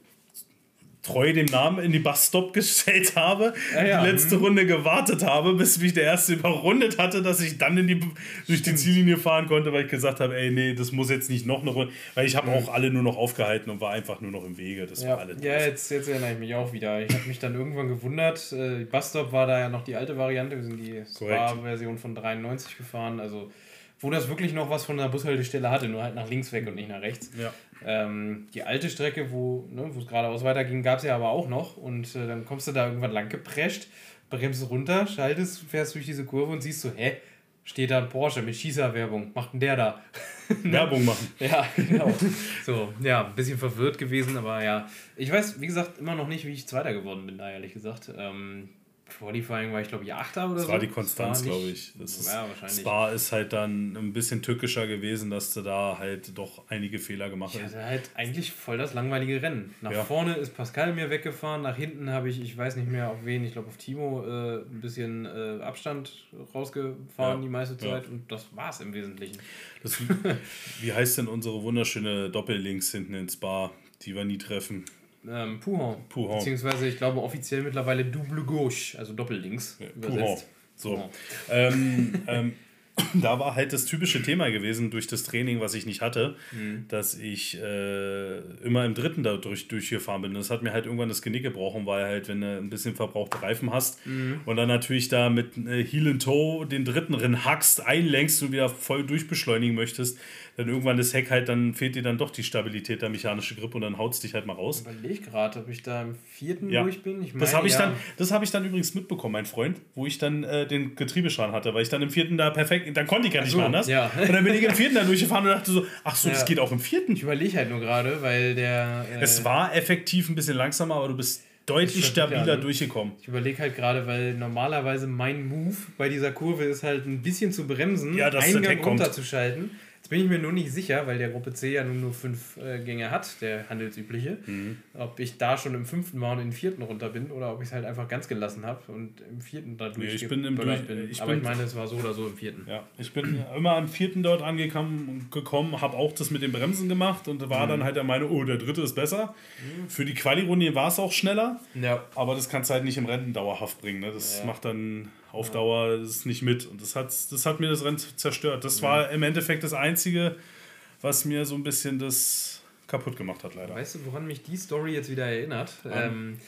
treu dem Namen in die Busstop gestellt habe, ja, ja. die letzte mhm. Runde gewartet habe, bis mich der erste überrundet hatte, dass ich dann in die, durch die Ziellinie fahren konnte, weil ich gesagt habe, ey, nee, das muss jetzt nicht noch eine Runde, weil ich habe mhm. auch alle nur noch aufgehalten und war einfach nur noch im Wege. Das ja, war alle ja jetzt, jetzt erinnere ich mich auch wieder. Ich habe mich dann irgendwann gewundert, äh, die Busstop war da ja noch die alte Variante, wir sind die Spa-Version von dreiundneunzig gefahren, also wo das wirklich noch was von der Bushaltestelle hatte, nur halt nach links weg und nicht nach rechts. Ja. Ähm, die alte Strecke, wo ne, es geradeaus weiterging, gab es ja aber auch noch. Und äh, dann kommst du da irgendwann lang geprescht, bremst runter, schaltest, fährst durch diese Kurve und siehst so, hä, steht da ein Porsche mit Schießerwerbung, macht denn der da? Werbung machen. Ja, genau. So, ja, ein bisschen verwirrt gewesen, aber ja. Ich weiß, wie gesagt, immer noch nicht, wie ich Zweiter geworden bin, da ehrlich gesagt. Ähm, Qualifying war ich, glaube ich, Achter oder das so. Das war die Konstanz, glaube ich. Das ist, ja, wahrscheinlich. Spa ist halt dann ein bisschen tückischer gewesen, dass du da halt doch einige Fehler gemacht hast. Ich hatte halt eigentlich voll das langweilige Rennen. Nach ja. vorne ist Pascal mir weggefahren, nach hinten habe ich, ich weiß nicht mehr auf wen, ich glaube auf Timo, äh, ein bisschen äh, Abstand rausgefahren ja. die meiste Zeit ja. und das war es im Wesentlichen. Das, wie heißt denn unsere wunderschöne Doppellinks hinten in Spa, die wir nie treffen? Ähm, Pouhon. Pouhon. Beziehungsweise, ich glaube, offiziell mittlerweile Double Gauche, also Doppellinks ja, übersetzt. So. Pouhon. Ähm, ähm, da war halt das typische Thema gewesen durch das Training, was ich nicht hatte, mhm. dass ich äh, immer im dritten da durch, durchgefahren bin. Das hat mir halt irgendwann das Genick gebrochen, weil halt, wenn du ein bisschen verbrauchte Reifen hast mhm. und dann natürlich da mit äh, Heel and Toe den dritten Rennen hackst, einlenkst und wieder voll durchbeschleunigen möchtest, dann irgendwann das Heck halt, dann fehlt dir dann doch die Stabilität, der mechanische Grip und dann haut es dich halt mal raus. Ich überlege gerade, ob ich da im vierten ja. durch bin. Ich meine, das habe ich, ja. dann, das hab ich dann übrigens mitbekommen, mein Freund, wo ich dann äh, den Getriebeschaden hatte, weil ich dann im vierten da perfekt, dann konnte ich ja nicht so, mehr anders. Ja. Und dann bin ich im vierten da durchgefahren und dachte so, ach so, ja. das geht auch im vierten. Ich überlege halt nur gerade, weil der... Äh, es war effektiv ein bisschen langsamer, aber du bist deutlich stabiler ja, durchgekommen. Ich überlege halt gerade, weil normalerweise mein Move bei dieser Kurve ist halt ein bisschen zu bremsen, ja, Eingang runterzuschalten. Jetzt bin ich mir nur nicht sicher, weil der Gruppe C ja nun nur fünf äh, Gänge hat, der handelsübliche, mhm. ob ich da schon im fünften war und in den vierten runter bin oder ob ich es halt einfach ganz gelassen habe und im vierten da nee, ich bin. Im durch, bin. Ich Aber bin, ich meine, es war so oder so im vierten. Ja, ich bin immer am vierten dort angekommen, gekommen, habe auch das mit den Bremsen gemacht und war mhm. dann halt der Meinung, oh, der dritte ist besser. Mhm. Für die Quali-Runde war es auch schneller, ja. aber das kannst du halt nicht im Rennen dauerhaft bringen. Ne? Das ja. macht dann auf Dauer das nicht mit und das hat, das hat mir das Rennen zerstört. Das ja. war im Endeffekt das Einzige, was mir so ein bisschen das kaputt gemacht hat, leider. Weißt du, woran mich die Story jetzt wieder erinnert? Ähm,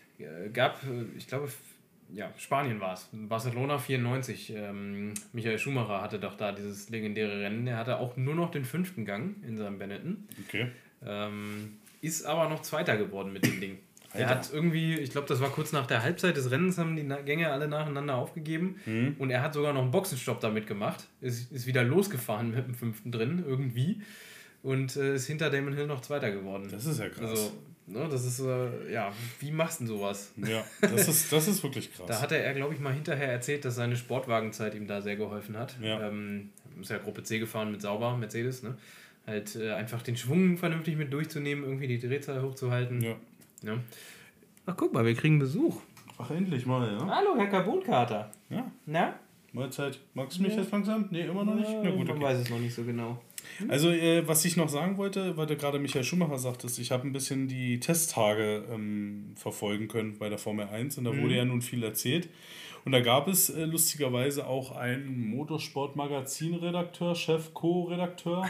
gab, ich glaube, ja, Spanien war es, Barcelona vierundneunzig. Ähm, Michael Schumacher hatte doch da dieses legendäre Rennen. Er hatte auch nur noch den fünften Gang in seinem Benetton. Okay. Ähm, ist aber noch Zweiter geworden mit dem Ding. Er hat irgendwie, ich glaube, das war kurz nach der Halbzeit des Rennens, haben die Gänge alle nacheinander aufgegeben. Mhm. Und er hat sogar noch einen Boxenstopp damit gemacht. Ist, ist wieder losgefahren mit dem fünften drin, irgendwie. Und äh, ist hinter Damon Hill noch Zweiter geworden. Das ist ja krass. Also, ne, das ist, äh, ja, wie machst du denn sowas? Ja, das ist, das ist wirklich krass. Da hatte er, glaube ich, mal hinterher erzählt, dass seine Sportwagenzeit ihm da sehr geholfen hat. Ja. Ähm, ist ja Gruppe C gefahren mit Sauber, Mercedes, ne? Halt äh, einfach den Schwung vernünftig mit durchzunehmen, irgendwie die Drehzahl hochzuhalten. Ja. Ja. Ach, guck mal, wir kriegen Besuch. Ach, endlich mal, ja. Hallo, Herr Carbonkater. Ja. Na? Mahlzeit. Magst du mich ja. jetzt langsam? Nee, immer noch nicht? Ja, Na gut, man okay. weiß es noch nicht so genau. Also, äh, was ich noch sagen wollte, weil du gerade Michael Schumacher sagtest, ich habe ein bisschen die Testtage ähm, verfolgen können bei der Formel eins und da mhm. wurde ja nun viel erzählt. Und da gab es äh, lustigerweise auch einen Motorsport-Magazin-Redakteur, Chef, Co-Redakteur,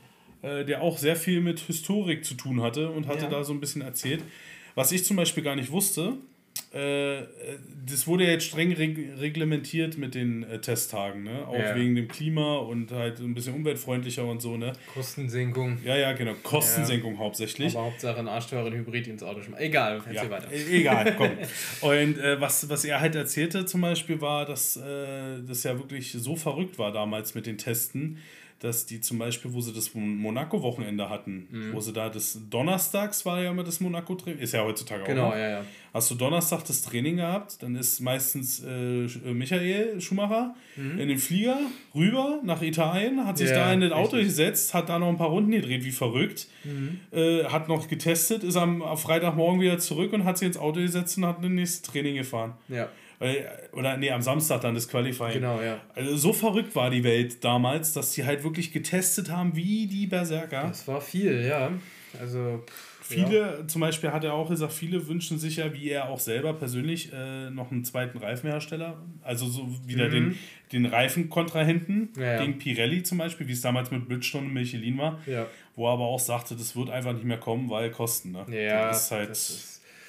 äh, der auch sehr viel mit Historik zu tun hatte und hatte ja. da so ein bisschen erzählt. Was ich zum Beispiel gar nicht wusste, äh, das wurde ja jetzt streng reg- reglementiert mit den äh, Testtagen, ne? Auch ja. wegen dem Klima und halt ein bisschen umweltfreundlicher und so, ne? Kostensenkung. Ja, ja, genau. Kostensenkung ja. hauptsächlich. Aber Hauptsache einen arschteuren Hybrid ins Auto schmeißen. Egal, erzähl ja. weiter. E- egal, komm. Und äh, was, was er halt erzählte zum Beispiel war, dass äh, das ja wirklich so verrückt war damals mit den Testen, dass die zum Beispiel, wo sie das Monaco-Wochenende hatten, mhm. wo sie da das Donnerstags war ja immer das Monaco-Training, ist ja heutzutage genau, auch noch. Ja, ja. Hast du Donnerstag das Training gehabt, dann ist meistens äh, Michael Schumacher mhm. in den Flieger rüber nach Italien, hat sich ja, da in das Auto richtig. gesetzt, hat da noch ein paar Runden gedreht, wie verrückt, mhm. äh, hat noch getestet, ist am, am Freitagmorgen wieder zurück und hat sich ins Auto gesetzt und hat das nächste Training gefahren. Ja. Oder nee, am Samstag dann das Qualifying. Genau, ja. Also so verrückt war die Welt damals, dass die halt wirklich getestet haben wie die Berserker. Das war viel, ja. Also viele, ja. zum Beispiel hat er auch gesagt, viele wünschen sich ja, wie er auch selber persönlich, äh, noch einen zweiten Reifenhersteller. Also so wieder mhm. den, den Reifenkontrahenten ja, ja. gegen Pirelli zum Beispiel, wie es damals mit Bridgestone und Michelin war. Ja. Wo er aber auch sagte, das wird einfach nicht mehr kommen, weil Kosten. Ne? Ja, das ist halt... Das ist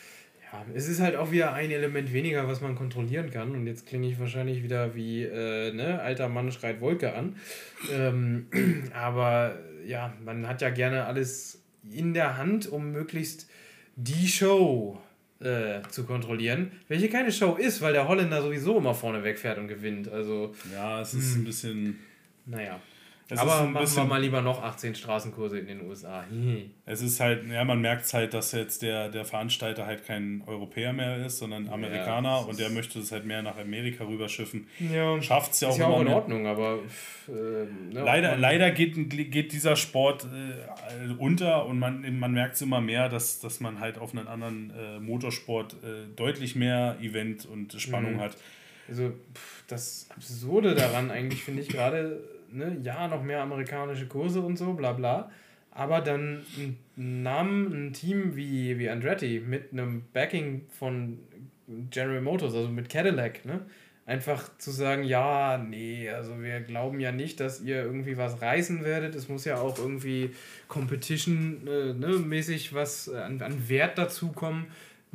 es ist halt auch wieder ein Element weniger, was man kontrollieren kann. Und jetzt klinge ich wahrscheinlich wieder wie, äh, ne, alter Mann schreit Wolke an. Ähm, aber ja, man hat ja gerne alles in der Hand, um möglichst die Show äh, zu kontrollieren. Welche keine Show ist, weil der Holländer sowieso immer vorne wegfährt und gewinnt. Also, ja, es ist mh. ein bisschen... Naja. Es aber machen wir mal lieber noch achtzehn Straßenkurse in den U S A. Es ist halt, ja, man merkt halt, dass jetzt der, der Veranstalter halt kein Europäer mehr ist, sondern Amerikaner ja, und der möchte es halt mehr nach Amerika rüberschiffen. Ja, schafft es ja auch ist ja auch in Ordnung, aber äh, ne, leider, leider geht, geht dieser Sport äh, unter und man, man merkt es immer mehr, dass, dass man halt auf einen anderen äh, Motorsport äh, deutlich mehr Event und Spannung mhm. hat. Also das Absurde daran eigentlich finde ich gerade, ne, ja, noch mehr amerikanische Kurse und so, bla bla, aber dann ein Namen, ein Team wie, wie Andretti mit einem Backing von General Motors, also mit Cadillac, ne, einfach zu sagen, ja, nee, also wir glauben ja nicht, dass ihr irgendwie was reißen werdet, es muss ja auch irgendwie Competition äh, ne, mäßig was an, an Wert dazukommen,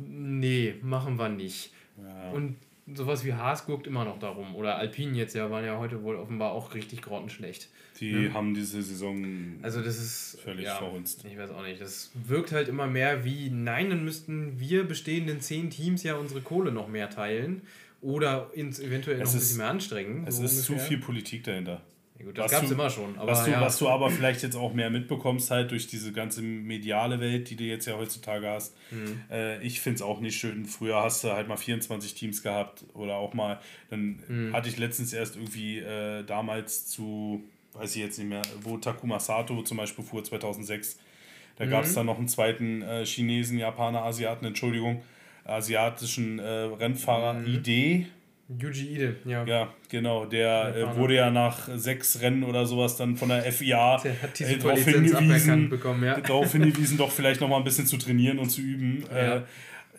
nee, machen wir nicht. Ja. Und sowas wie Haas guckt immer noch darum. Oder Alpine jetzt ja, waren ja heute wohl offenbar auch richtig grottenschlecht. Die ne? haben diese Saison also das ist, völlig ja, verhunzt. Ich weiß auch nicht. Das wirkt halt immer mehr wie, nein, dann müssten wir bestehenden zehn Teams ja unsere Kohle noch mehr teilen oder ins eventuell es noch ein bisschen mehr anstrengen. Es so ist ungefähr. zu viel Politik dahinter. Ja gut, das gab es immer schon. Aber was, du, ja. was du aber vielleicht jetzt auch mehr mitbekommst, halt durch diese ganze mediale Welt, die du jetzt ja heutzutage hast. Mhm. Äh, ich finde es auch nicht schön. Früher hast du halt mal vierundzwanzig Teams gehabt oder auch mal, dann mhm. hatte ich letztens erst irgendwie äh, damals zu, weiß ich jetzt nicht mehr, wo Takuma Sato zum Beispiel fuhr zweitausendsechs. Da mhm. gab es dann noch einen zweiten äh, Chinesen, Japaner, Asiaten, Entschuldigung, asiatischen äh, Rennfahrer, mhm. I D. Yuji Ide, ja. Ja, genau. Der äh, wurde ja nach sechs Rennen oder sowas dann von der F I A äh, darauf hingewiesen, bekommen, ja. darauf hingewiesen, doch vielleicht noch mal ein bisschen zu trainieren und zu üben. Ja. Äh,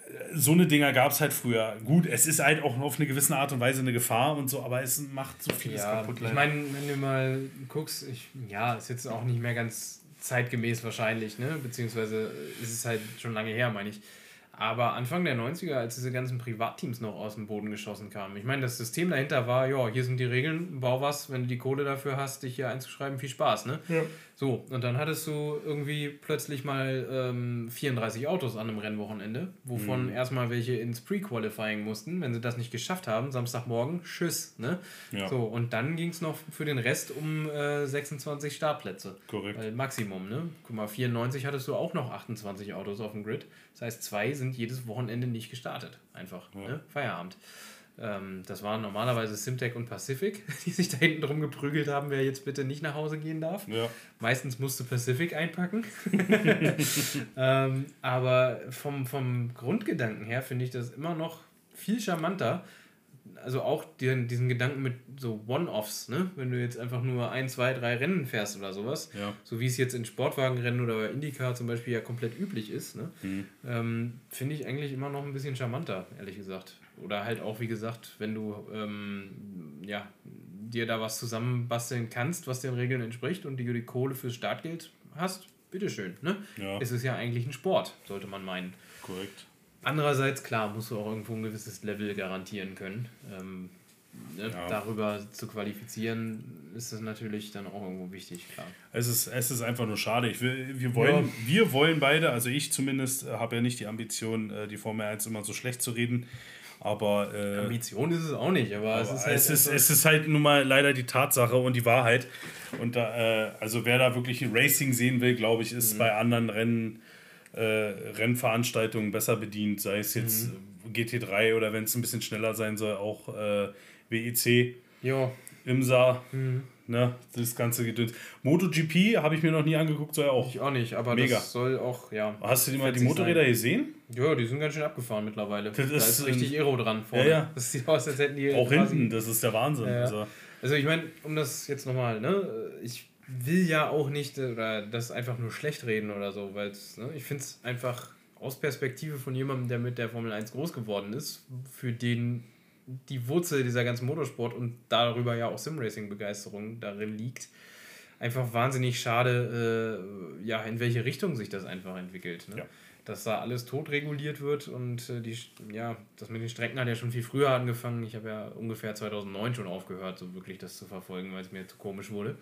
so eine Dinger gab es halt früher. Gut, es ist halt auch auf eine gewisse Art und Weise eine Gefahr und so, aber es macht so vieles ja, kaputt. Ich meine, wenn du mal guckst, ich, ja, ist jetzt auch nicht mehr ganz zeitgemäß wahrscheinlich, ne? Beziehungsweise ist es halt schon lange her, meine ich. Aber Anfang der neunziger, als diese ganzen Privatteams noch aus dem Boden geschossen kamen. Ich meine, das System dahinter war, ja, hier sind die Regeln, bau was, wenn du die Kohle dafür hast, dich hier einzuschreiben, viel Spaß, ne? Ja. So, und dann hattest du irgendwie plötzlich mal ähm, vierunddreißig Autos an einem Rennwochenende, wovon mhm. erstmal welche ins Pre-Qualifying mussten. Wenn sie das nicht geschafft haben, Samstagmorgen, tschüss, ne? Ja. So, und dann ging es noch für den Rest um äh, sechsundzwanzig Startplätze. Korrekt. Weil Maximum, ne? Guck mal, vierundneunzig hattest du auch noch achtundzwanzig Autos auf dem Grid. Das heißt, zwei sind jedes Wochenende nicht gestartet. Einfach, ja. ne? Feierabend. Ähm, das waren normalerweise Simtek und Pacific, die sich da hinten drum geprügelt haben, wer jetzt bitte nicht nach Hause gehen darf. Ja. Meistens musste Pacific einpacken. ähm, aber vom, vom Grundgedanken her finde ich das immer noch viel charmanter. Also auch den, diesen Gedanken mit so One-Offs, ne? Wenn du jetzt einfach nur ein, zwei, drei Rennen fährst oder sowas, ja. so wie es jetzt in Sportwagenrennen oder bei IndyCar zum Beispiel ja komplett üblich ist, ne? Mhm. Ähm, finde ich eigentlich immer noch ein bisschen charmanter, ehrlich gesagt. Oder halt auch, wie gesagt, wenn du ähm, ja, dir da was zusammenbasteln kannst, was den Regeln entspricht und die, die Kohle fürs Startgeld hast, bitteschön, ne? Ja. Es ist ja eigentlich ein Sport, sollte man meinen. Korrekt. Andererseits, klar, musst du auch irgendwo ein gewisses Level garantieren können. Ähm, ne? ja. Darüber zu qualifizieren, ist das natürlich dann auch irgendwo wichtig, klar. Es ist, es ist einfach nur schade. Ich will, wir, wollen, ja. wir wollen beide, also ich zumindest, habe ja nicht die Ambition, die Formel eins immer so schlecht zu reden. Aber, äh, Ambition ist es auch nicht, aber, aber es ist halt es ist, es ist halt nun mal leider die Tatsache und die Wahrheit. Und da, äh, also wer da wirklich Racing sehen will, glaube ich, ist mhm. bei anderen Rennen Äh, Rennveranstaltungen besser bedient, sei es jetzt mhm. G T drei oder wenn es ein bisschen schneller sein soll, auch äh, W E C, ja. IMSA, mhm. ne, das ganze Gedöns. MotoGP habe ich mir noch nie angeguckt, soll ja auch. Ich auch nicht, aber mega. Das soll auch, ja. Hast du die mal die Motorräder sein. gesehen? Ja, die sind ganz schön abgefahren mittlerweile. Das da ist, ist richtig Aero dran vorne. Ja, ja. Das sieht aus, als hätten die. Auch hinten, das ist der Wahnsinn. Ja, ja. Also, also ich meine, um das jetzt nochmal, ne, ich will ja auch nicht oder das einfach nur schlecht reden oder so, weil ne, ich finde es einfach aus Perspektive von jemandem, der mit der Formel eins groß geworden ist, für den die Wurzel dieser ganzen Motorsport und darüber ja auch Simracing-Begeisterung darin liegt, einfach wahnsinnig schade, äh, ja, in welche Richtung sich das einfach entwickelt. Ne? Ja. Dass da alles totreguliert wird und äh, die, ja, das mit den Strecken hat ja schon viel früher angefangen. Ich habe ja ungefähr zweitausendneun schon aufgehört, so wirklich das zu verfolgen, weil es mir zu komisch wurde.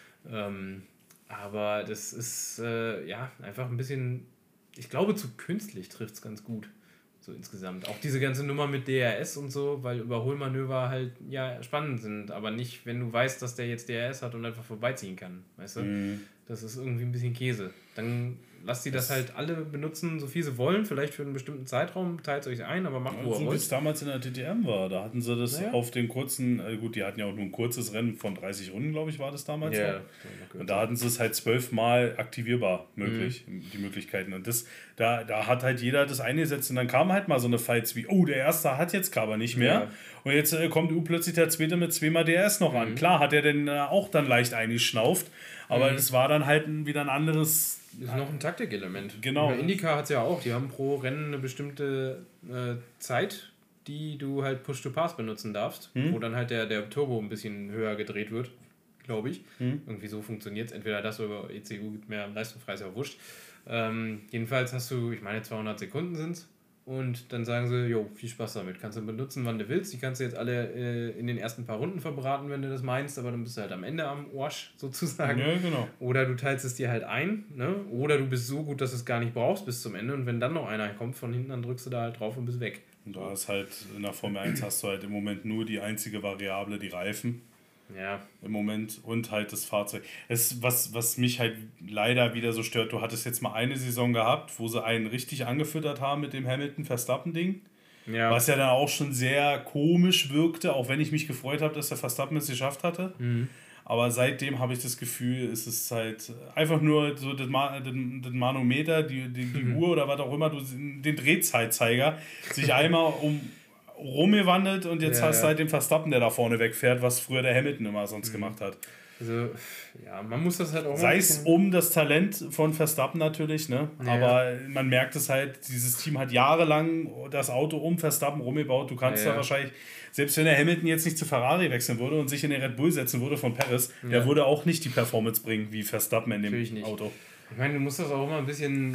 Ähm, aber das ist äh, ja einfach ein bisschen, ich glaube, zu künstlich trifft es ganz gut. So insgesamt. Auch diese ganze Nummer mit D R S und so, weil Überholmanöver halt ja spannend sind, aber nicht, wenn du weißt, dass der jetzt D R S hat und einfach vorbeiziehen kann. Weißt du? Mhm. Das ist irgendwie ein bisschen Käse. Dann lasst sie das, das halt alle benutzen, so viel sie wollen, vielleicht für einen bestimmten Zeitraum, teilt es euch ein, aber macht, wo ihr wollt. So wie es damals in der D T M war, da hatten sie das naja. auf den kurzen, äh gut, die hatten ja auch nur ein kurzes Rennen von dreißig Runden, glaube ich, war das damals. Ja, yeah, und da hatten sie es halt zwölfmal aktivierbar möglich, mhm. die Möglichkeiten. Und das, da, da hat halt jeder das eingesetzt und dann kam halt mal so eine Fights wie, oh, der Erste hat jetzt aber nicht mehr. Ja. Und jetzt äh, kommt uh, plötzlich der Zweite mit zweimal D R S noch mhm. an. Klar hat er denn äh, auch dann leicht eingeschnauft, aber es mhm. war dann halt ein, wieder ein anderes... Das ist noch ein Taktikelement. Genau. Bei IndyCar hat es ja auch, die haben pro Rennen eine bestimmte äh, Zeit, die du halt Push-to-Pass benutzen darfst, mhm. wo dann halt der, der Turbo ein bisschen höher gedreht wird, glaube ich. Mhm. Irgendwie so funktioniert es. Entweder das oder E C U gibt mehr leistungsfrei, ist ja wurscht. Ähm, jedenfalls hast du, ich meine zweihundert Sekunden sind es. Und dann sagen sie, jo, viel Spaß damit. Kannst du benutzen, wann du willst. Die kannst du jetzt alle äh, in den ersten paar Runden verbraten, wenn du das meinst, aber dann bist du halt am Ende am Arsch sozusagen. Ja, genau. Oder du teilst es dir halt ein, ne? Oder du bist so gut, dass du es gar nicht brauchst bis zum Ende und wenn dann noch einer kommt von hinten, dann drückst du da halt drauf und bist weg. Und da ist halt, in der Formel eins hast du halt im Moment nur die einzige Variable, die Reifen. Ja. Im Moment und halt das Fahrzeug. Es, was, was mich halt leider wieder so stört, du hattest jetzt mal eine Saison gehabt, wo sie einen richtig angefüttert haben mit dem Hamilton-Verstappen-Ding. Ja. Was ja dann auch schon sehr komisch wirkte, auch wenn ich mich gefreut habe, dass der Verstappen es geschafft hatte. Mhm. Aber seitdem habe ich das Gefühl, es ist halt einfach nur so das, Ma- das, das Manometer, die, die, die mhm. Uhr oder was auch immer, du, den Drehzeitzeiger, sich einmal um rumgewandelt und jetzt ja, hast du ja. halt den Verstappen, der da vorne wegfährt, was früher der Hamilton immer sonst mhm. gemacht hat. Also, ja, man muss das halt auch... Sei es um das Talent von Verstappen natürlich, ne? Ja. Aber man merkt es halt, dieses Team hat jahrelang das Auto um Verstappen rumgebaut. Du kannst ja, da ja. wahrscheinlich, selbst wenn der Hamilton jetzt nicht zu Ferrari wechseln würde und sich in den Red Bull setzen würde von Perez, ja. der würde auch nicht die Performance bringen wie Verstappen in dem Natürlich nicht. Auto. Ich meine, du musst das auch immer ein bisschen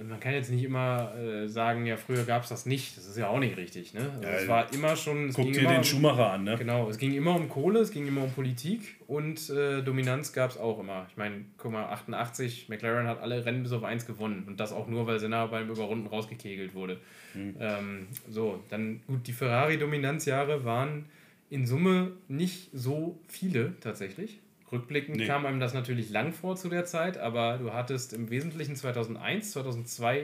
man kann jetzt nicht immer äh, sagen, ja, früher gab es das nicht. Das ist ja auch nicht richtig. Ne? Also ja, es war immer schon... Es guck ging dir immer den um, Schumacher an, ne? Genau, es ging immer um Kohle, es ging immer um Politik und äh, Dominanz gab es auch immer. Ich meine, guck mal, achtundachtzig, McLaren hat alle Rennen bis auf eins gewonnen. Und das auch nur, weil Senna beim Überrunden rausgekegelt wurde. Mhm. Ähm, so, dann gut, die Ferrari-Dominanzjahre waren in Summe nicht so viele tatsächlich. Rückblickend nee. kam einem das natürlich lang vor zu der Zeit, aber du hattest im Wesentlichen zweitausendeins, zweitausendzwei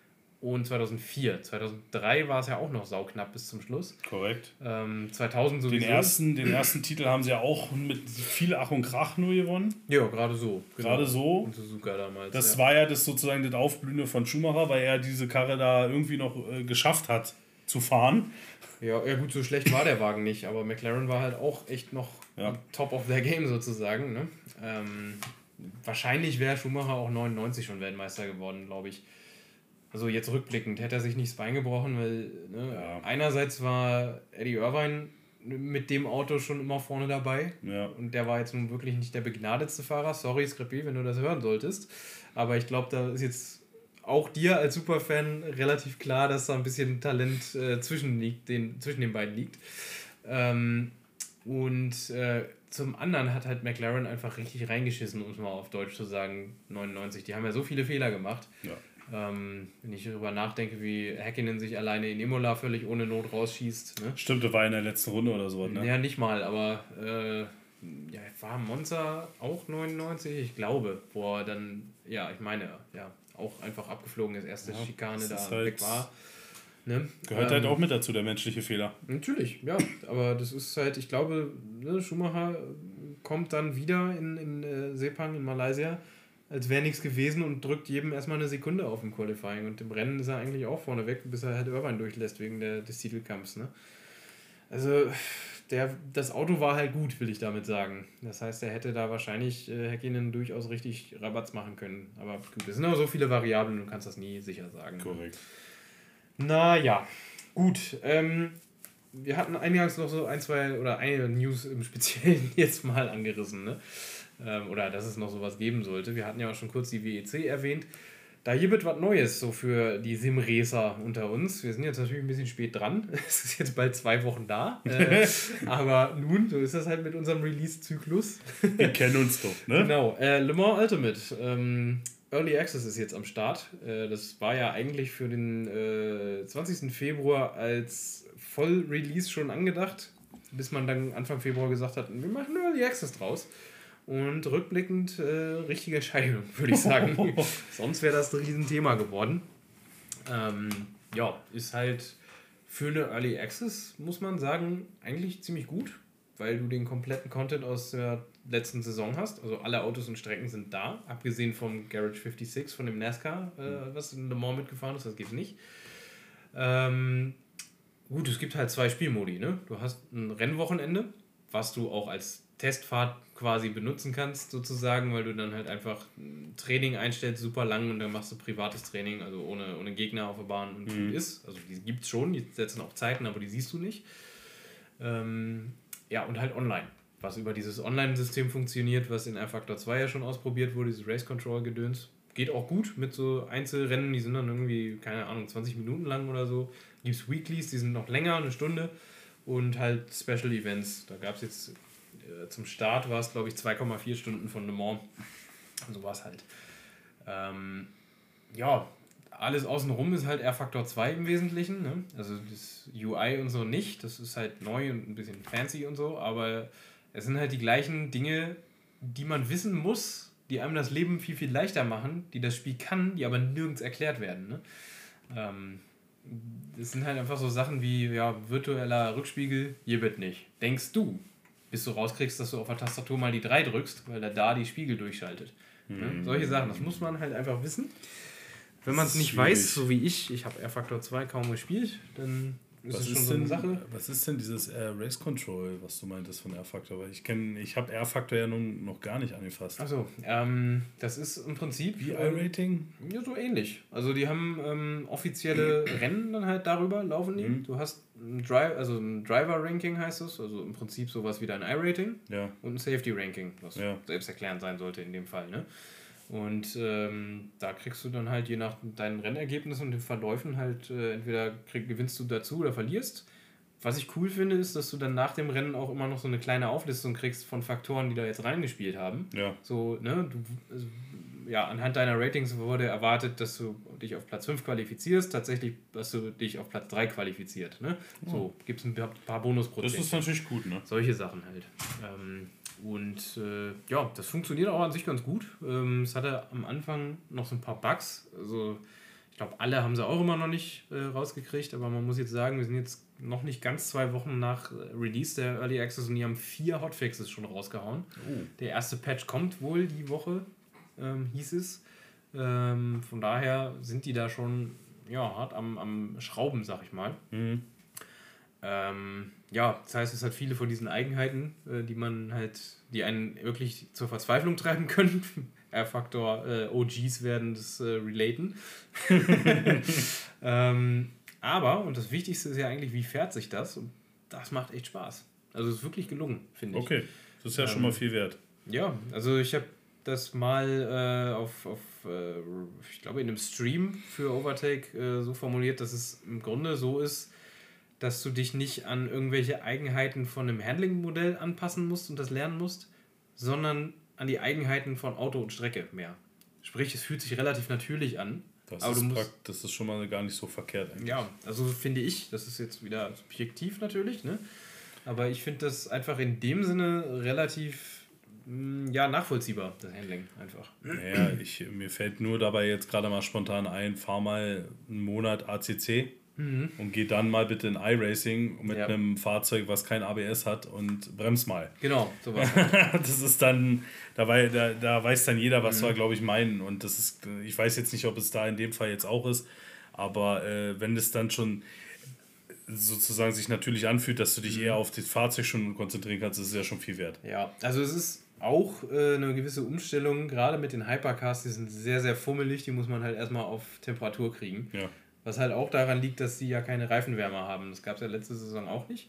und zweitausendvier. zweitausenddrei war es ja auch noch sauknapp bis zum Schluss. Korrekt. Ähm, zweitausend sowieso. Den ersten, den ersten Titel haben sie ja auch mit viel Ach und Krach nur gewonnen. Ja, gerade so. Genau. Gerade so. Und Suzuka damals. Das ja. war ja das sozusagen das Aufblühen von Schumacher, weil er diese Karre da irgendwie noch äh, geschafft hat zu fahren. Ja, ja, gut, so schlecht war der Wagen nicht, aber McLaren war halt auch echt noch ja. top of their game sozusagen. Ne? Ähm, wahrscheinlich wäre Schumacher auch neunundneunzig schon Weltmeister geworden, glaube ich. Also jetzt rückblickend hätte er sich nicht das Bein gebrochen, weil ne, ja. einerseits war Eddie Irvine mit dem Auto schon immer vorne dabei ja. und der war jetzt nun wirklich nicht der begnadetste Fahrer. Sorry, Scrippi, wenn du das hören solltest. Aber ich glaube, da ist jetzt auch dir als Superfan relativ klar, dass da ein bisschen Talent äh, zwischen, liegt, den, zwischen den beiden liegt. Ähm, und äh, zum anderen hat halt McLaren einfach richtig reingeschissen, um es mal auf Deutsch zu sagen, neunundneunzig. Die haben ja so viele Fehler gemacht. Ja. Ähm, wenn ich darüber nachdenke, wie Häkkinen sich alleine in Imola völlig ohne Not rausschießt. Ne? Stimmt, das war in der letzten Runde oder so, ne? Ja, nicht mal, aber äh, ja, war Monza auch neunundneunzig? Ich glaube, wo er dann, ja, ich meine, ja, auch einfach abgeflogen ist, erste ja, Schikane da halt weg war. Ne? Gehört ähm, halt auch mit dazu, der menschliche Fehler. Natürlich, ja, aber das ist halt, ich glaube, ne, Schumacher kommt dann wieder in, in äh, Sepang in Malaysia, als wäre nichts gewesen und drückt jedem erstmal eine Sekunde auf im Qualifying und im Rennen ist er eigentlich auch vorne weg, bis er halt Irvine durchlässt wegen der, des Titelkampfs. Ne? Also der, das Auto war halt gut, will ich damit sagen. Das heißt, er hätte da wahrscheinlich äh, Häkkinen durchaus richtig Rabatz machen können. Aber gut, es sind auch so viele Variablen, du kannst das nie sicher sagen. Korrekt. Naja, gut. Ähm, wir hatten eingangs noch so ein, zwei oder eine News im Speziellen jetzt mal angerissen, ne? Ähm, oder dass es noch sowas geben sollte. Wir hatten ja auch schon kurz die W E C erwähnt. Da gibt was Neues so für die Sim-Racer unter uns. Wir sind jetzt natürlich ein bisschen spät dran. Es ist jetzt bald zwei Wochen da. Äh, aber nun, so ist das halt mit unserem Release-Zyklus. Wir kennen uns doch, ne? Genau. Äh, Le Mans Ultimate. Ähm, Early Access ist jetzt am Start. Äh, das war ja eigentlich für den äh, zwanzigsten Februar als Voll-Release schon angedacht. Bis man dann Anfang Februar gesagt hat, wir machen Early Access draus. Und rückblickend äh, richtige Entscheidung, würde ich sagen. Sonst wäre das ein Riesenthema geworden. Ähm, ja, ist halt für eine Early Access, muss man sagen, eigentlich ziemlich gut, weil du den kompletten Content aus der letzten Saison hast. Also alle Autos und Strecken sind da, abgesehen vom Garage fünfundsechzig, von dem NASCAR, äh, was in Le Mans mitgefahren ist, das geht nicht. Ähm, gut, es gibt halt zwei Spielmodi. Ne? Du hast ein Rennwochenende, was du auch als Testfahrt quasi benutzen kannst, sozusagen, weil du dann halt einfach ein Training einstellst, super lang, und dann machst du privates Training, also ohne, ohne Gegner auf der Bahn und mhm. gut ist. Also die gibt es schon, die setzen auch Zeiten, aber die siehst du nicht. Ähm, ja, und halt online, was über dieses Online-System funktioniert, was in R-Factor zwei ja schon ausprobiert wurde, dieses Race-Control-Gedöns. Geht auch gut mit so Einzelrennen, die sind dann irgendwie, keine Ahnung, zwanzig Minuten lang oder so. Gibt es Weeklies, die sind noch länger, eine Stunde. Und halt Special Events. Da gab es jetzt zum Start war es, glaube ich, zwei Komma vier Stunden von Le Mans. So war es halt. Ähm, ja, alles außenrum ist halt R-Factor zwei im Wesentlichen. Ne? Also das U I und so nicht. Das ist halt neu und ein bisschen fancy und so. Aber es sind halt die gleichen Dinge, die man wissen muss, die einem das Leben viel, viel leichter machen, die das Spiel kann, die aber nirgends erklärt werden. Ne? Ähm, das sind halt einfach so Sachen wie ja, virtueller Rückspiegel, hier wird nicht. Denkst du? Bis du rauskriegst, dass du auf der Tastatur mal die drei drückst, weil er da die Spiegel durchschaltet. Mhm. Ne? Solche Sachen, das muss man halt einfach wissen. Wenn man es nicht schwierig. weiß, so wie ich, ich habe R-Factor zwei kaum gespielt, dann ist was es schon ist so denn, eine Sache. Was ist denn dieses äh, Race Control, was du meintest von R-Factor? Weil ich kenne, ich habe R-Factor ja nun noch gar nicht angefasst. Achso, ähm, das ist im Prinzip wie iRating? Ja, so ähnlich. Also die haben ähm, offizielle Rennen dann halt darüber, laufen die. Mhm. Du hast ein Drive, also ein Driver-Ranking heißt es, also im Prinzip sowas wie dein iRating ja. und ein Safety-Ranking, was ja. selbsterklärend sein sollte in dem Fall, ne? Und ähm, da kriegst du dann halt je nach deinen Rennergebnissen und den Verläufen halt äh, entweder krieg, gewinnst du dazu oder verlierst. Was ich cool finde, ist, dass du dann nach dem Rennen auch immer noch so eine kleine Auflistung kriegst von Faktoren, die da jetzt reingespielt haben. Ja. So, ne, du, also, ja, anhand deiner Ratings wurde erwartet, dass du dich auf Platz fünf qualifizierst. Tatsächlich hast du dich auf Platz drei qualifiziert. Ne? Oh. So, gibt es ein paar Bonusprozente. Das ist natürlich gut, ne? Solche Sachen halt. Ähm, und äh, ja, das funktioniert auch an sich ganz gut. Ähm, es hatte am Anfang noch so ein paar Bugs. Also, ich glaube, alle haben sie auch immer noch nicht äh, rausgekriegt, aber man muss jetzt sagen, wir sind jetzt noch nicht ganz zwei Wochen nach Release der Early Access und die haben vier Hotfixes schon rausgehauen. Oh. Der erste Patch kommt wohl die Woche, ähm, hieß es. Ähm, von daher sind die da schon ja, hart am, am Schrauben, sag ich mal. Mhm. Ähm, ja, das heißt, es hat viele von diesen Eigenheiten, äh, die man halt, die einen wirklich zur Verzweiflung treiben können. R-Faktor äh, O Gs werden das äh, relaten. ähm, aber, und das Wichtigste ist ja eigentlich, wie fährt sich das? Und das macht echt Spaß. Also es ist wirklich gelungen, finde ich. Okay, das ist ja ähm, schon mal viel wert. Ja, also ich habe das mal äh, auf, auf äh, ich glaube in einem Stream für Overtake äh, so formuliert, dass es im Grunde so ist, dass du dich nicht an irgendwelche Eigenheiten von einem Handling-Modell anpassen musst und das lernen musst, sondern an die Eigenheiten von Auto und Strecke mehr. Sprich, es fühlt sich relativ natürlich an. Das, aber ist, du musst, das ist schon mal gar nicht so verkehrt eigentlich. Ja, also finde ich, das ist jetzt wieder subjektiv natürlich, ne? Aber ich finde das einfach in dem Sinne relativ mh, ja, nachvollziehbar, das Handling einfach. Naja, ich, mir fällt nur dabei jetzt gerade mal spontan ein, fahr mal einen Monat A C C. Mhm. Und geh dann mal bitte in iRacing mit ja. einem Fahrzeug, was kein A B S hat und brems mal. Genau, sowas. Das ist dann, da, wei, da, da weiß dann jeder, was mhm. wir, glaube ich, meinen. Und das ist, ich weiß jetzt nicht, ob es da in dem Fall jetzt auch ist, aber äh, wenn es dann schon sozusagen sich natürlich anfühlt, dass du dich mhm. eher auf das Fahrzeug schon konzentrieren kannst, ist es ja schon viel wert. Ja, also es ist auch äh, eine gewisse Umstellung, gerade mit den Hypercars, die sind sehr, sehr fummelig, die muss man halt erstmal auf Temperatur kriegen. Ja. Was halt auch daran liegt, dass sie ja keine Reifenwärme haben. Das gab es ja letzte Saison auch nicht.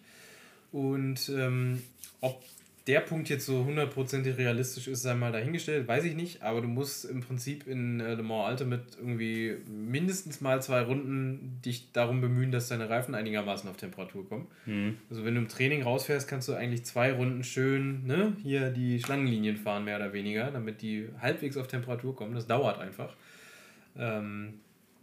Und ähm, ob der Punkt jetzt so hundertprozentig realistisch ist, sei mal dahingestellt, weiß ich nicht. Aber du musst im Prinzip in äh, Le Mans Ultimate irgendwie mindestens mal zwei Runden dich darum bemühen, dass deine Reifen einigermaßen auf Temperatur kommen. Mhm. Also wenn du im Training rausfährst, kannst du eigentlich zwei Runden schön ne, hier die Schlangenlinien fahren, mehr oder weniger, damit die halbwegs auf Temperatur kommen. Das dauert einfach. Ähm,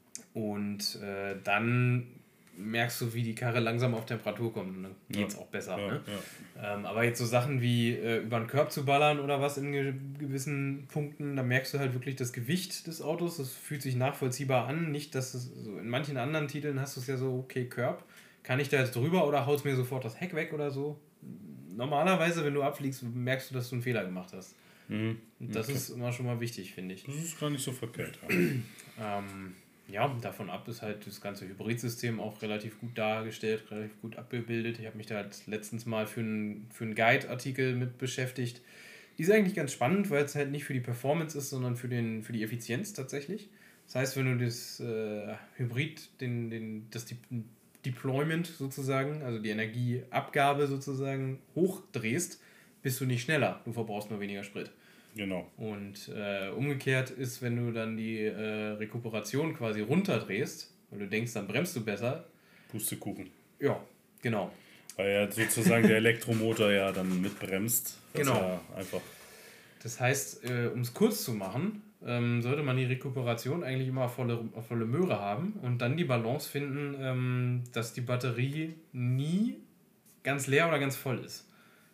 Und äh, dann merkst du, wie die Karre langsam auf Temperatur kommt und dann geht es ja. auch besser. Ja, ne? ja. Ähm, aber jetzt so Sachen wie äh, über den Curb zu ballern oder was in ge- gewissen Punkten, da merkst du halt wirklich das Gewicht des Autos. Das fühlt sich nachvollziehbar an. Nicht, dass es so in manchen anderen Titeln hast du es ja so, okay, Curb, kann ich da jetzt drüber oder haut mir sofort das Heck weg oder so? Normalerweise, wenn du abfliegst, merkst du, dass du einen Fehler gemacht hast. Mhm. Und das okay. ist immer schon mal wichtig, finde ich. Das ist gar nicht so verkehrt. Ja. ähm, Ja, davon ab ist halt das ganze Hybridsystem auch relativ gut dargestellt, relativ gut abgebildet. Ich habe mich da halt letztens mal für einen für einen Guide-Artikel mit beschäftigt. Die ist eigentlich ganz spannend, weil es halt nicht für die Performance ist, sondern für, den, für die Effizienz tatsächlich. Das heißt, wenn du das äh, Hybrid, den, den, das De- Deployment sozusagen, also die Energieabgabe sozusagen hochdrehst, bist du nicht schneller. Du verbrauchst nur weniger Sprit. Genau. Und äh, umgekehrt ist, wenn du dann die äh, Rekuperation quasi runterdrehst, weil du denkst, dann bremst du besser. Pustekuchen. Ja, genau. Weil ja sozusagen der Elektromotor ja dann mitbremst. Genau. Ja einfach das heißt, äh, um es kurz zu machen, ähm, sollte man die Rekuperation eigentlich immer auf volle, auf volle Möhre haben und dann die Balance finden, ähm, dass die Batterie nie ganz leer oder ganz voll ist.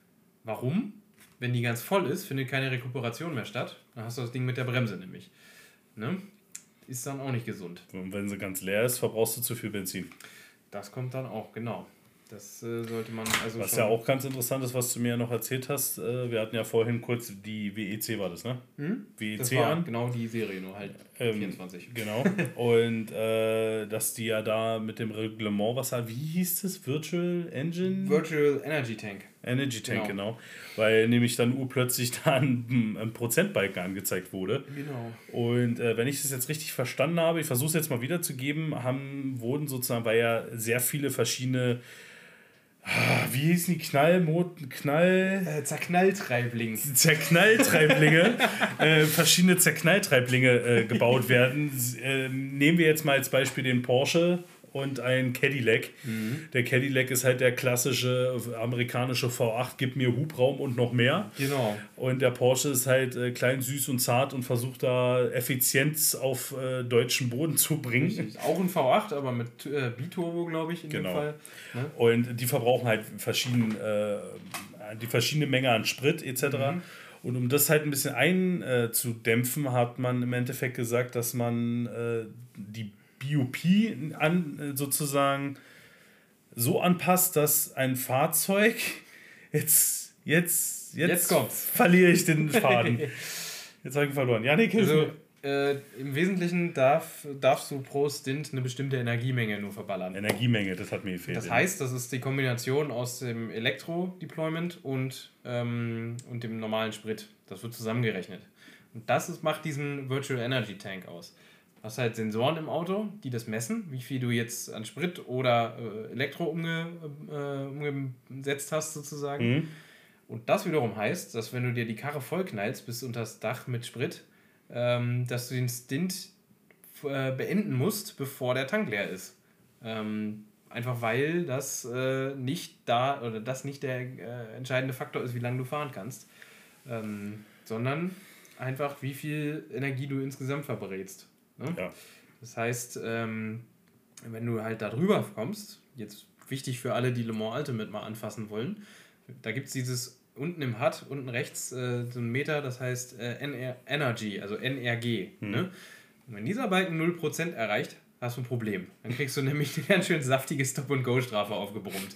Warum? Wenn die ganz voll ist, findet keine Rekuperation mehr statt. Dann hast du das Ding mit der Bremse nämlich. Ne? Ist dann auch nicht gesund. Und wenn sie ganz leer ist, verbrauchst du zu viel Benzin. Das kommt dann auch, genau. Das äh, sollte man also Was schon ja auch ganz interessant ist, was du mir noch erzählt hast, äh, wir hatten ja vorhin kurz die W E C, war das, ne? Hm? W E C das war an. Genau die Serie, nur halt ähm, vierundzwanzig. Genau. Und äh, dass die ja da mit dem Reglement, was hat, wie hieß das? Virtual Engine? Virtual Energy Tank. Energy Tank, genau. genau. Weil nämlich dann urplötzlich da ein, ein Prozentbalken angezeigt wurde. Genau. Und äh, wenn ich das jetzt richtig verstanden habe, ich versuche es jetzt mal wiederzugeben, haben, wurden sozusagen, weil ja sehr viele verschiedene Wie hießen die Knallmoten? Knall. Äh, Zerknalltreibling. Zerknalltreiblinge. äh, verschiedene Zerknalltreiblinge äh, gebaut werden. Äh, nehmen wir jetzt mal als Beispiel den Porsche und ein Cadillac. Mhm. Der Cadillac ist halt der klassische amerikanische V acht, gib mir Hubraum und noch mehr. Genau. Und der Porsche ist halt äh, klein, süß und zart und versucht da Effizienz auf äh, deutschen Boden zu bringen. Ist auch ein V acht, aber mit äh, Biturbo, glaube ich, in genau. dem Fall. Ne? Und die verbrauchen halt verschieden, äh, die verschiedene Menge an Sprit et cetera. Mhm. Und um das halt ein bisschen einzudämpfen, äh, hat man im Endeffekt gesagt, dass man äh, die B O P an, sozusagen so anpasst, dass ein Fahrzeug jetzt, jetzt, jetzt, jetzt kommt's. verliere ich den Faden. Jetzt habe ich ihn verloren. Janik, hilf also, mir. Äh, im Wesentlichen darf, darfst du pro Stint eine bestimmte Energiemenge nur verballern. Energiemenge, das hat mir gefehlt. Das heißt, das ist die Kombination aus dem Elektro-Deployment und, ähm, und dem normalen Sprit. Das wird zusammengerechnet. Und das ist, macht diesen Virtual Energy Tank aus. Du hast halt Sensoren im Auto, die das messen, wie viel du jetzt an Sprit oder äh, Elektro umge, äh, umgesetzt hast sozusagen. Mhm. Und das wiederum heißt, dass wenn du dir die Karre vollknallst bis unter das Dach mit Sprit, ähm, dass du den Stint äh, beenden musst, bevor der Tank leer ist. Ähm, einfach weil das äh, nicht da oder das nicht der äh, entscheidende Faktor ist, wie lange du fahren kannst, ähm, sondern einfach wie viel Energie du insgesamt verbrätst. Ne? Ja. Das heißt, ähm, wenn du halt da drüber kommst, jetzt wichtig für alle, die Le Mans Ultimate mal anfassen wollen, da gibt es dieses unten im H U D, unten rechts äh, so ein Meter, das heißt äh, N R Energy, also N R G. Mhm. Ne? Und wenn dieser Balken null Prozent erreicht, hast du ein Problem. Dann kriegst du nämlich eine ganz schön saftige Stop-and-Go-Strafe aufgebrummt.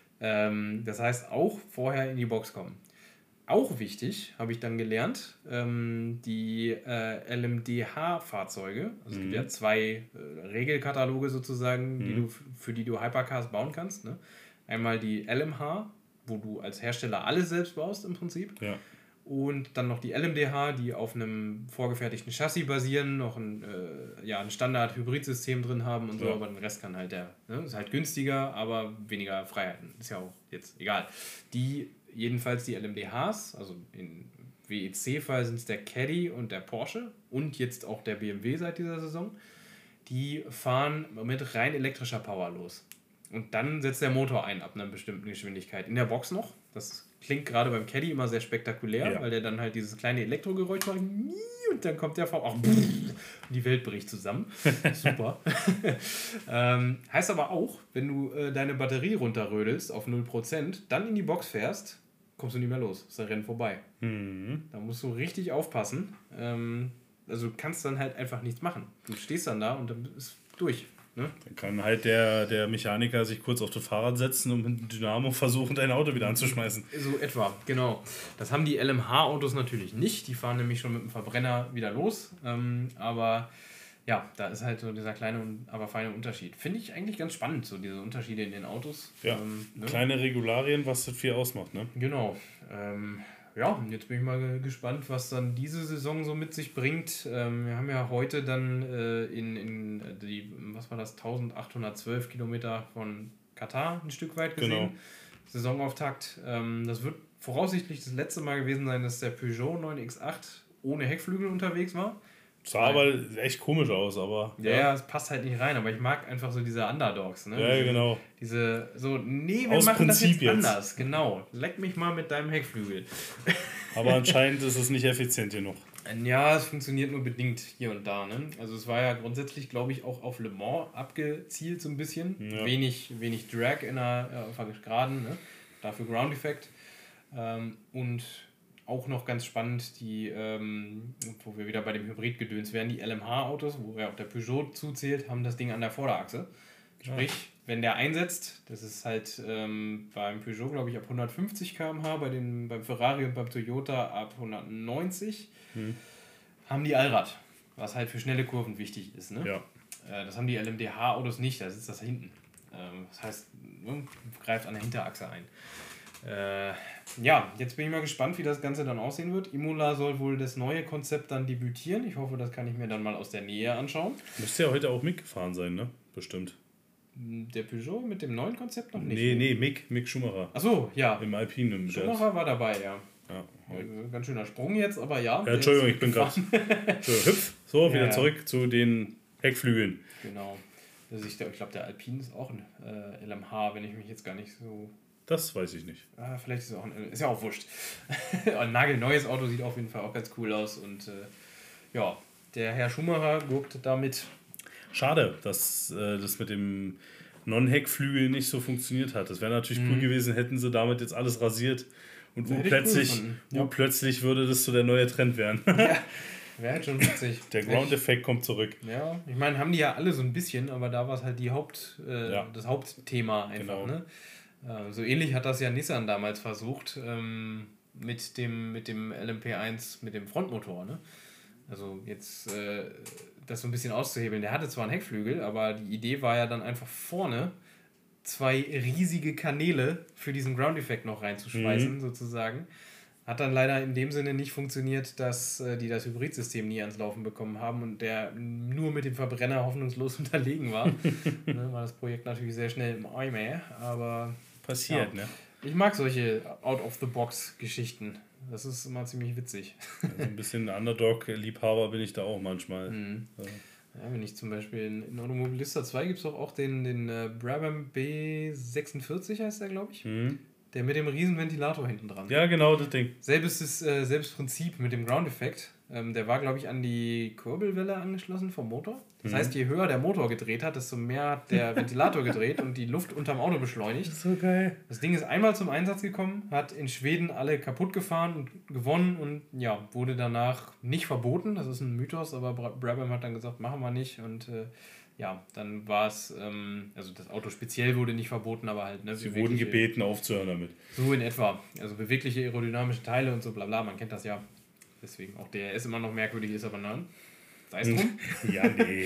Ähm, das heißt, auch vorher in die Box kommen. Auch wichtig, habe ich dann gelernt, ähm, die äh, L M D H-Fahrzeuge, also mhm. es gibt ja zwei äh, Regelkataloge sozusagen, mhm. die du, für die du Hypercars bauen kannst. Ne? Einmal die L M H, wo du als Hersteller alles selbst baust im Prinzip. Ja. Und dann noch die L M D H, die auf einem vorgefertigten Chassis basieren, noch ein, äh, ja, ein Standard-Hybrid-System drin haben und so, ja. aber den Rest kann halt der, ne? Ist halt günstiger, aber weniger Freiheiten. Ist ja auch jetzt egal. Die, jedenfalls die L M D Hs, also in W E C-Fall sind es der Caddy und der Porsche und jetzt auch der B M W seit dieser Saison, die fahren mit rein elektrischer Power los. Und dann setzt der Motor ein ab einer bestimmten Geschwindigkeit. In der Box noch. Das klingt gerade beim Caddy immer sehr spektakulär, ja. weil der dann halt dieses kleine Elektrogeräusch macht und dann kommt der V acht und die Welt bricht zusammen. Super. ähm, heißt aber auch, wenn du äh, deine Batterie runterrödelst auf null Prozent, dann in die Box fährst, kommst du nicht mehr los. Ist der Rennen vorbei. Mhm. Da musst du richtig aufpassen. Ähm, also du kannst dann halt einfach nichts machen. Du stehst dann da und dann ist durch. Ne? Dann kann halt der, der Mechaniker sich kurz auf das Fahrrad setzen und mit dem Dynamo versuchen, dein Auto wieder anzuschmeißen. So etwa, genau. Das haben die L M H-Autos natürlich nicht. Die fahren nämlich schon mit dem Verbrenner wieder los. Ähm, aber ja, da ist halt so dieser kleine, aber feine Unterschied. Finde ich eigentlich ganz spannend, so diese Unterschiede in den Autos. Ja, ähm, ne? Kleine Regularien, was das viel ausmacht, ne? Genau. Ähm, Ja, und jetzt bin ich mal gespannt, was dann diese Saison so mit sich bringt. Ähm, wir haben ja heute dann äh, in, in die, was war das, eintausendachthundertzwölf Kilometer von Katar ein Stück weit gesehen. Genau. Saisonauftakt. Ähm, das wird voraussichtlich das letzte Mal gewesen sein, dass der Peugeot neun X acht ohne Heckflügel unterwegs war. Sah aber echt komisch aus, aber... Ja, ja, es passt halt nicht rein, aber ich mag einfach so diese Underdogs, ne? Ja, diese, genau. Diese, so, nee, wir Aus machen Prinzip das jetzt, jetzt anders, genau. Leck mich mal mit deinem Heckflügel. Aber anscheinend ist es nicht effizient genug. Ja, es funktioniert nur bedingt hier und da, ne? Also es war ja grundsätzlich, glaube ich, auch auf Le Mans abgezielt so ein bisschen. Ja. Wenig, wenig Drag in der, auf der Geraden, ne? Dafür Ground Effect. Ähm, und... Auch noch ganz spannend, die, ähm, wo wir wieder bei dem Hybrid-Gedöns wären, die L M H-Autos, wo ja auch der Peugeot zuzählt, haben das Ding an der Vorderachse. Sprich, ja. wenn der einsetzt, das ist halt ähm, beim Peugeot, glaube ich, ab hundertfünfzig Kilometer pro Stunde, bei den, beim Ferrari und beim Toyota ab hundertneunzig, hm. haben die Allrad, was halt für schnelle Kurven wichtig ist. Ne? Ja. Äh, das haben die L M D H-Autos nicht, da sitzt das hinten. Ähm, das heißt, ne, greift an der Hinterachse ein. Äh, ja, jetzt bin ich mal gespannt, wie das Ganze dann aussehen wird. Imola soll wohl das neue Konzept dann debütieren. Ich hoffe, das kann ich mir dann mal aus der Nähe anschauen. Müsste ja heute auch mitgefahren sein, ne? Bestimmt. Der Peugeot mit dem neuen Konzept noch nicht? Nee, nee, Mick, Mick Schumacher. Achso, ja. Im Alpinen. Schumacher war dabei, ja. Ja, also, ganz schöner Sprung jetzt, aber ja. ja Entschuldigung, ich bin gerade so, hüpf, so, wieder ja, zurück zu den Heckflügeln. Genau. Also ich ich glaube, der Alpine ist auch ein äh, L M H, wenn ich mich jetzt gar nicht so... Das weiß ich nicht. Ah, vielleicht ist es auch ein... Ist ja auch wurscht. Ein nagelneues Auto sieht auf jeden Fall auch ganz cool aus und äh, ja, der Herr Schumacher guckt damit... Schade, dass äh, das mit dem Non-Heckflügel nicht so funktioniert hat. Das wäre natürlich mhm. cool gewesen, hätten sie damit jetzt alles rasiert und urplötzlich, cool urplötzlich würde das so der neue Trend werden. Ja, wäre halt schon witzig. Der Ground-Effekt kommt zurück. Ja, ich meine, haben die ja alle so ein bisschen, aber da war es halt die Haupt, äh, ja. das Hauptthema einfach. Genau. Ne? Äh, so ähnlich hat das ja Nissan damals versucht ähm, mit dem, mit dem L M P eins, mit dem Frontmotor. Ne? Also jetzt äh, das so ein bisschen auszuhebeln. Der hatte zwar einen Heckflügel, aber die Idee war ja dann einfach vorne zwei riesige Kanäle für diesen Ground-Effekt noch reinzuschweißen, mhm. sozusagen. Hat dann leider in dem Sinne nicht funktioniert, dass äh, die das Hybridsystem nie ans Laufen bekommen haben und der nur mit dem Verbrenner hoffnungslos unterlegen war. Ne, war das Projekt natürlich sehr schnell im Eimer, aber... Passiert, ja. Ne? Ich mag solche Out-of-the-Box-Geschichten. Das ist immer ziemlich witzig. Also ein bisschen Underdog-Liebhaber bin ich da auch manchmal. Mhm. Ja. Ja, wenn ich zum Beispiel in, in Automobilista zwei gibt es doch auch den, den äh, Brabham B sechsundvierzig, heißt der, glaube ich. Mhm. Der mit dem riesen Ventilator hinten dran. Ja, genau, das Ding. Selbes, äh, selbes Prinzip mit dem Ground-Effekt. Ähm, der war, glaube ich, an die Kurbelwelle angeschlossen vom Motor. Das mhm. heißt, je höher der Motor gedreht hat, desto mehr hat der Ventilator gedreht und die Luft unterm Auto beschleunigt. Das ist so geil. Das Ding ist einmal zum Einsatz gekommen, hat in Schweden alle kaputt gefahren und gewonnen und ja, wurde danach nicht verboten. Das ist ein Mythos, aber Brabham hat dann gesagt, machen wir nicht. Und äh, ja, dann war es, ähm, also das Auto speziell wurde nicht verboten, aber halt... Ne, Sie wurden gebeten, aufzuhören damit. So in etwa. Also bewegliche aerodynamische Teile und so bla bla, man kennt das ja. Deswegen auch der ist immer noch merkwürdig, ist aber nein. Sei es drum. Ja, nee.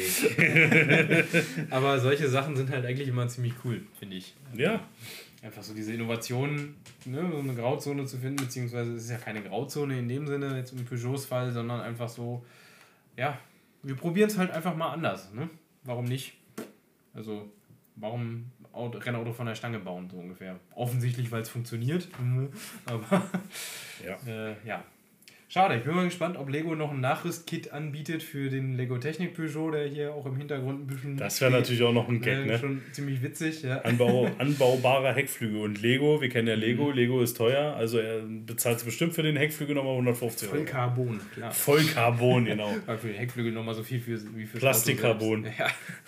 Aber solche Sachen sind halt eigentlich immer ziemlich cool, finde ich. Ja. Einfach so diese Innovationen, ne, so eine Grauzone zu finden, beziehungsweise es ist ja keine Grauzone in dem Sinne, jetzt im Peugeots Fall, sondern einfach so, ja, wir probieren es halt einfach mal anders. Ne? Warum nicht? Also, warum Auto, Rennauto von der Stange bauen, so ungefähr. Offensichtlich, weil es funktioniert. Aber, ja. Äh, ja. Schade, ich bin mal gespannt, ob Lego noch ein Nachrüstkit anbietet für den Lego Technik Peugeot, der hier auch im Hintergrund ein bisschen... Das wäre natürlich auch noch ein Gag, äh, ne? Schon ziemlich witzig, ja. Anbau, anbaubarer Heckflügel. Und Lego, wir kennen ja Lego, mhm. Lego ist teuer, also er bezahlt bestimmt für den Heckflügel nochmal hundertfünfzig Euro. Vollcarbon, klar. Vollcarbon, genau. Aber für den Heckflügel nochmal so viel für, wie für Plastikcarbon. Ja.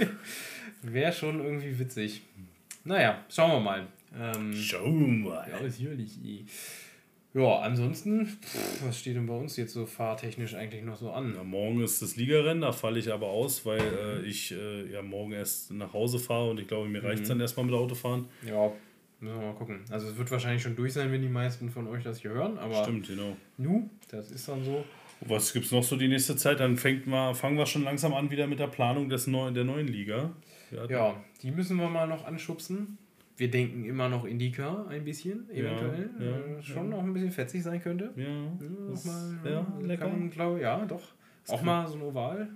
Wäre schon irgendwie witzig. Naja, schauen wir mal. Ähm, schauen wir mal. Ja, natürlich. Ja, ansonsten, pff, was steht denn bei uns jetzt so fahrtechnisch eigentlich noch so an? Na, morgen ist das Ligarennen, da falle ich aber aus, weil äh, ich äh, ja morgen erst nach Hause fahre und ich glaube, mir reicht es mhm. dann erstmal mit Autofahren. Ja, müssen wir mal gucken. Also es wird wahrscheinlich schon durch sein, wenn die meisten von euch das hier hören, aber... Stimmt, genau. Nu, das ist dann so. Was gibt es noch so die nächste Zeit? Dann fängt mal, fangen wir schon langsam an wieder mit der Planung des Neu- der neuen Liga. Ja, die müssen wir mal noch anschubsen. Wir denken immer noch Indica ein bisschen, eventuell. Ja, ja, äh, schon ja. noch ein bisschen fetzig sein könnte. Ja, ja, das, mal, ja lecker. Man, glaub, ja, doch. Das auch mal so ein Oval.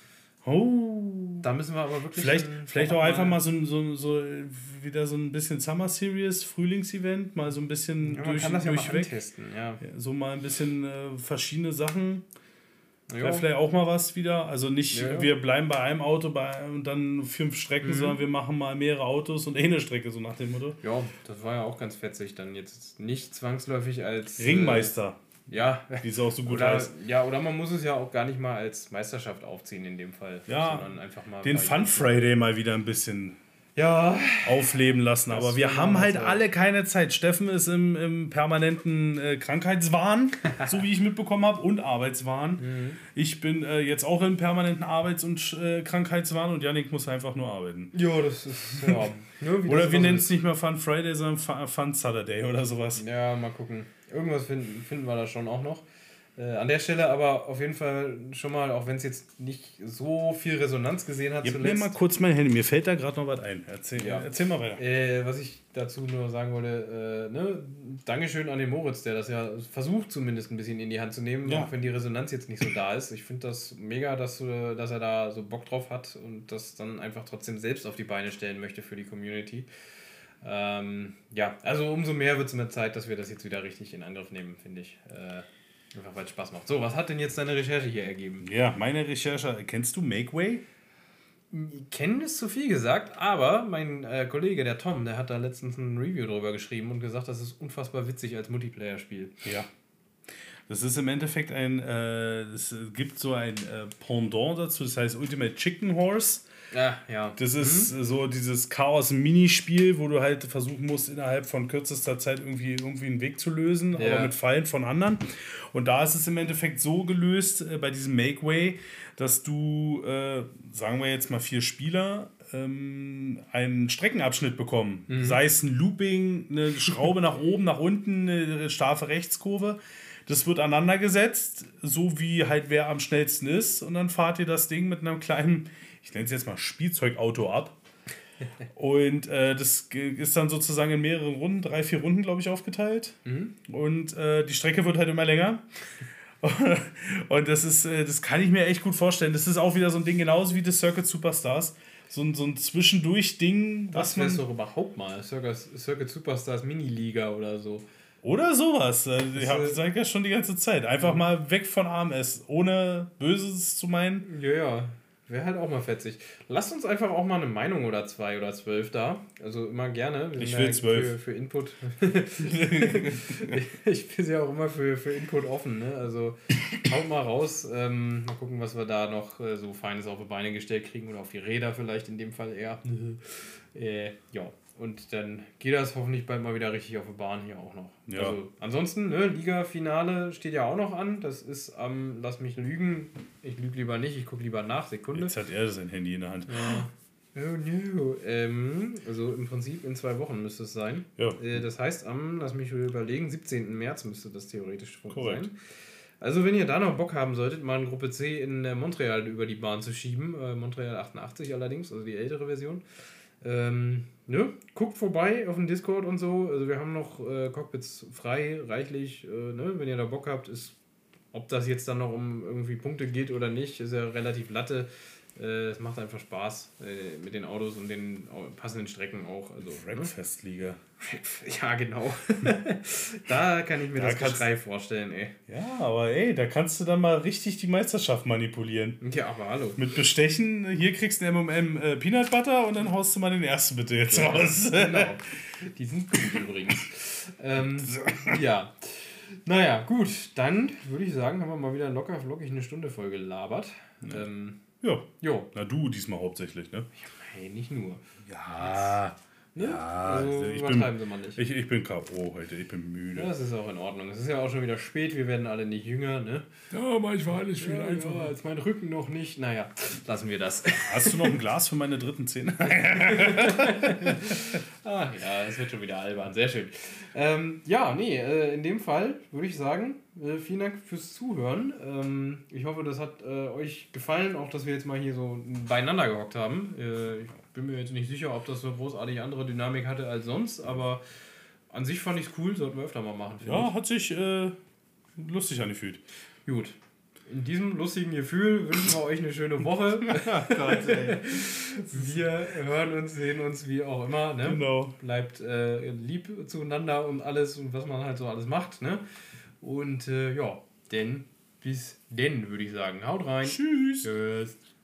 Oh. Da müssen wir aber wirklich... Vielleicht, vielleicht auch einfach mal so, so, so wieder so ein bisschen Summer Series, Frühlingsevent, mal so ein bisschen ja, durch, kann das durchweg. Ja mal antesten, ja. Ja, so mal ein bisschen äh, verschiedene Sachen. Wäre vielleicht auch mal was wieder. Also nicht, ja, ja. wir bleiben bei einem Auto bei, und dann fünf Strecken, mhm. sondern wir machen mal mehrere Autos und eine Strecke, so nach dem Motto. Ja, das war ja auch ganz fetzig. Dann jetzt nicht zwangsläufig als... Ringmeister. Äh, ja. Wie es auch so gut oder, heißt. Ja, oder man muss es ja auch gar nicht mal als Meisterschaft aufziehen in dem Fall. Ja, sondern einfach mal den Fun Friday mal wieder ein bisschen... Ja. aufleben lassen. Aber wir haben halt Zeit. alle keine Zeit. Steffen ist im, im permanenten äh, Krankheitswahn, so wie ich mitbekommen habe, und Arbeitswahn. Mhm. Ich bin äh, jetzt auch im permanenten Arbeits- und äh, Krankheitswahn und Yannick muss einfach nur arbeiten. Ja, das ist... Ja. Ja, oder wir nennen es nicht mehr Fun Friday, sondern Fun Saturday oder sowas. Ja, mal gucken. Irgendwas finden, finden wir da schon auch noch. Äh, an der Stelle aber auf jeden Fall schon mal, auch wenn es jetzt nicht so viel Resonanz gesehen hat Gib zuletzt. mir mal kurz mein Handy, mir fällt da gerade noch was ein. Erzähl, Ja. erzähl mal weiter. Äh, was ich dazu nur sagen wollte, äh, ne? Dankeschön an den Moritz, der das ja versucht zumindest ein bisschen in die Hand zu nehmen, Ja. auch wenn die Resonanz jetzt nicht so da ist. Ich finde das mega, dass, äh, dass er da so Bock drauf hat und das dann einfach trotzdem selbst auf die Beine stellen möchte für die Community. Ähm, ja, also umso mehr wird es mit Zeit, dass wir das jetzt wieder richtig in Angriff nehmen, finde ich. Äh, einfach weil es Spaß macht. So, was hat denn jetzt deine Recherche hier ergeben? Ja, meine Recherche. Kennst du Makeway? Ich kenne es zu viel gesagt, aber mein äh, Kollege, der Tom, der hat da letztens ein Review drüber geschrieben und gesagt, das ist unfassbar witzig als Multiplayer-Spiel. Ja. Das ist im Endeffekt ein, äh, es gibt so ein äh, Pendant dazu, das heißt Ultimate Chicken Horse. Ja, ja. Das ist mhm. so dieses Chaos-Minispiel, wo du halt versuchen musst, innerhalb von kürzester Zeit irgendwie, irgendwie einen Weg zu lösen, ja. aber mit Fallen von anderen. Und da ist es im Endeffekt so gelöst äh, bei diesem Makeway, dass du, äh, sagen wir jetzt mal vier Spieler, ähm, einen Streckenabschnitt bekommen. Mhm. Sei es ein Looping, eine Schraube nach oben, nach unten, eine scharfe Rechtskurve. Das wird aneinander gesetzt, so wie halt wer am schnellsten ist. Und dann fahrt ihr das Ding mit einem kleinen, ich nenne es jetzt mal Spielzeugauto ab. Und äh, das ist dann sozusagen in mehreren Runden, drei, vier Runden, glaube ich, aufgeteilt. Mhm. Und äh, die Strecke wird halt immer länger. Und das ist, das kann ich mir echt gut vorstellen. Das ist auch wieder so ein Ding, genauso wie das Circuit Superstars. So ein, so ein Zwischendurch-Ding. Was wäre es doch überhaupt mal? Circuit, Circuit Superstars Mini-Liga oder so. Oder sowas. Ich habe das ja schon die ganze Zeit. Einfach mal weg von A M S, ohne Böses zu meinen. Ja, ja. Wäre halt auch mal fetzig. Lasst uns einfach auch mal eine Meinung oder zwei oder zwölf da. Also immer gerne. Wir ich will zwölf. Für, für Input. Ich bin ja auch immer für, für Input offen. Ne? Also haut mal raus. Ähm, mal gucken, was wir da noch äh, so Feines auf die Beine gestellt kriegen. Oder auf die Räder vielleicht in dem Fall eher. äh, ja. Und dann geht das hoffentlich bald mal wieder richtig auf die Bahn hier auch noch. Ja. Also ansonsten, ne, Liga-Finale steht ja auch noch an. Das ist am, ähm, lass mich lügen, ich lüge lieber nicht, ich gucke lieber nach, Sekunde. Jetzt hat er sein Handy in der Hand. Ja. Oh no. Ähm, also im Prinzip in zwei Wochen müsste es sein. Ja. Äh, das heißt am, lass mich überlegen, siebzehnten März müsste das theoretisch Korrekt. sein. Also wenn ihr da noch Bock haben solltet, mal in Gruppe C in äh, Montreal über die Bahn zu schieben, äh, Montreal achtundachtzig allerdings, also die ältere Version, Ähm, ne? Guckt vorbei auf dem Discord und so. Also wir haben noch äh, Cockpits frei, reichlich. Äh, ne? Wenn ihr da Bock habt, ist, ob das jetzt dann noch um irgendwie Punkte geht oder nicht, ist ja relativ Latte. Äh, es macht einfach Spaß äh, mit den Autos und den passenden Strecken auch. Also, Wreckfestliga. Ja, genau. Da kann ich mir da das Geschrei vorstellen, ey. Ja, aber ey, da kannst du dann mal richtig die Meisterschaft manipulieren. Ja, aber hallo. Mit Bestechen, hier kriegst du ein M und M äh, Peanut Butter und dann haust du mal den ersten bitte jetzt ja, raus. Genau. Die sind gut übrigens. ähm, ja. Naja, gut. Dann würde ich sagen, haben wir mal wieder locker flockig eine Stunde voll gelabert. Ja. Ähm, ja. Jo. Na du diesmal hauptsächlich, ne? Hey, nicht nur. Ja. Ne? Ja, also ich übertreiben bin, Sie mal nicht. Ich, ich bin K O heute, ich bin müde. Ja, das ist auch in Ordnung. Es ist ja auch schon wieder spät, wir werden alle nicht jünger, ne? Ja, manchmal alles viel ja, einfacher. Ja, als mein Rücken noch nicht. Naja, lassen wir das. Hast du noch ein Glas für meine dritten Zähne? Ach ja, das wird schon wieder albern. Sehr schön. Ähm, ja, nee, äh, in dem Fall würde ich sagen, äh, vielen Dank fürs Zuhören. Ähm, ich hoffe, das hat äh, euch gefallen, auch dass wir jetzt mal hier so beieinander gehockt haben. Äh, ich bin mir jetzt nicht sicher, ob das so großartig andere Dynamik hatte als sonst, aber an sich fand ich es cool, sollten wir öfter mal machen. Ja, ich. hat sich äh, lustig angefühlt. Gut. In diesem lustigen Gefühl wünschen wir euch eine schöne Woche. Gott, ey. Wir hören uns, sehen uns wie auch immer. Ne? Genau. Bleibt äh, lieb zueinander und alles und was man halt so alles macht. Ne? Und äh, ja, denn bis denn würde ich sagen. Haut rein. Tschüss. Tschüss.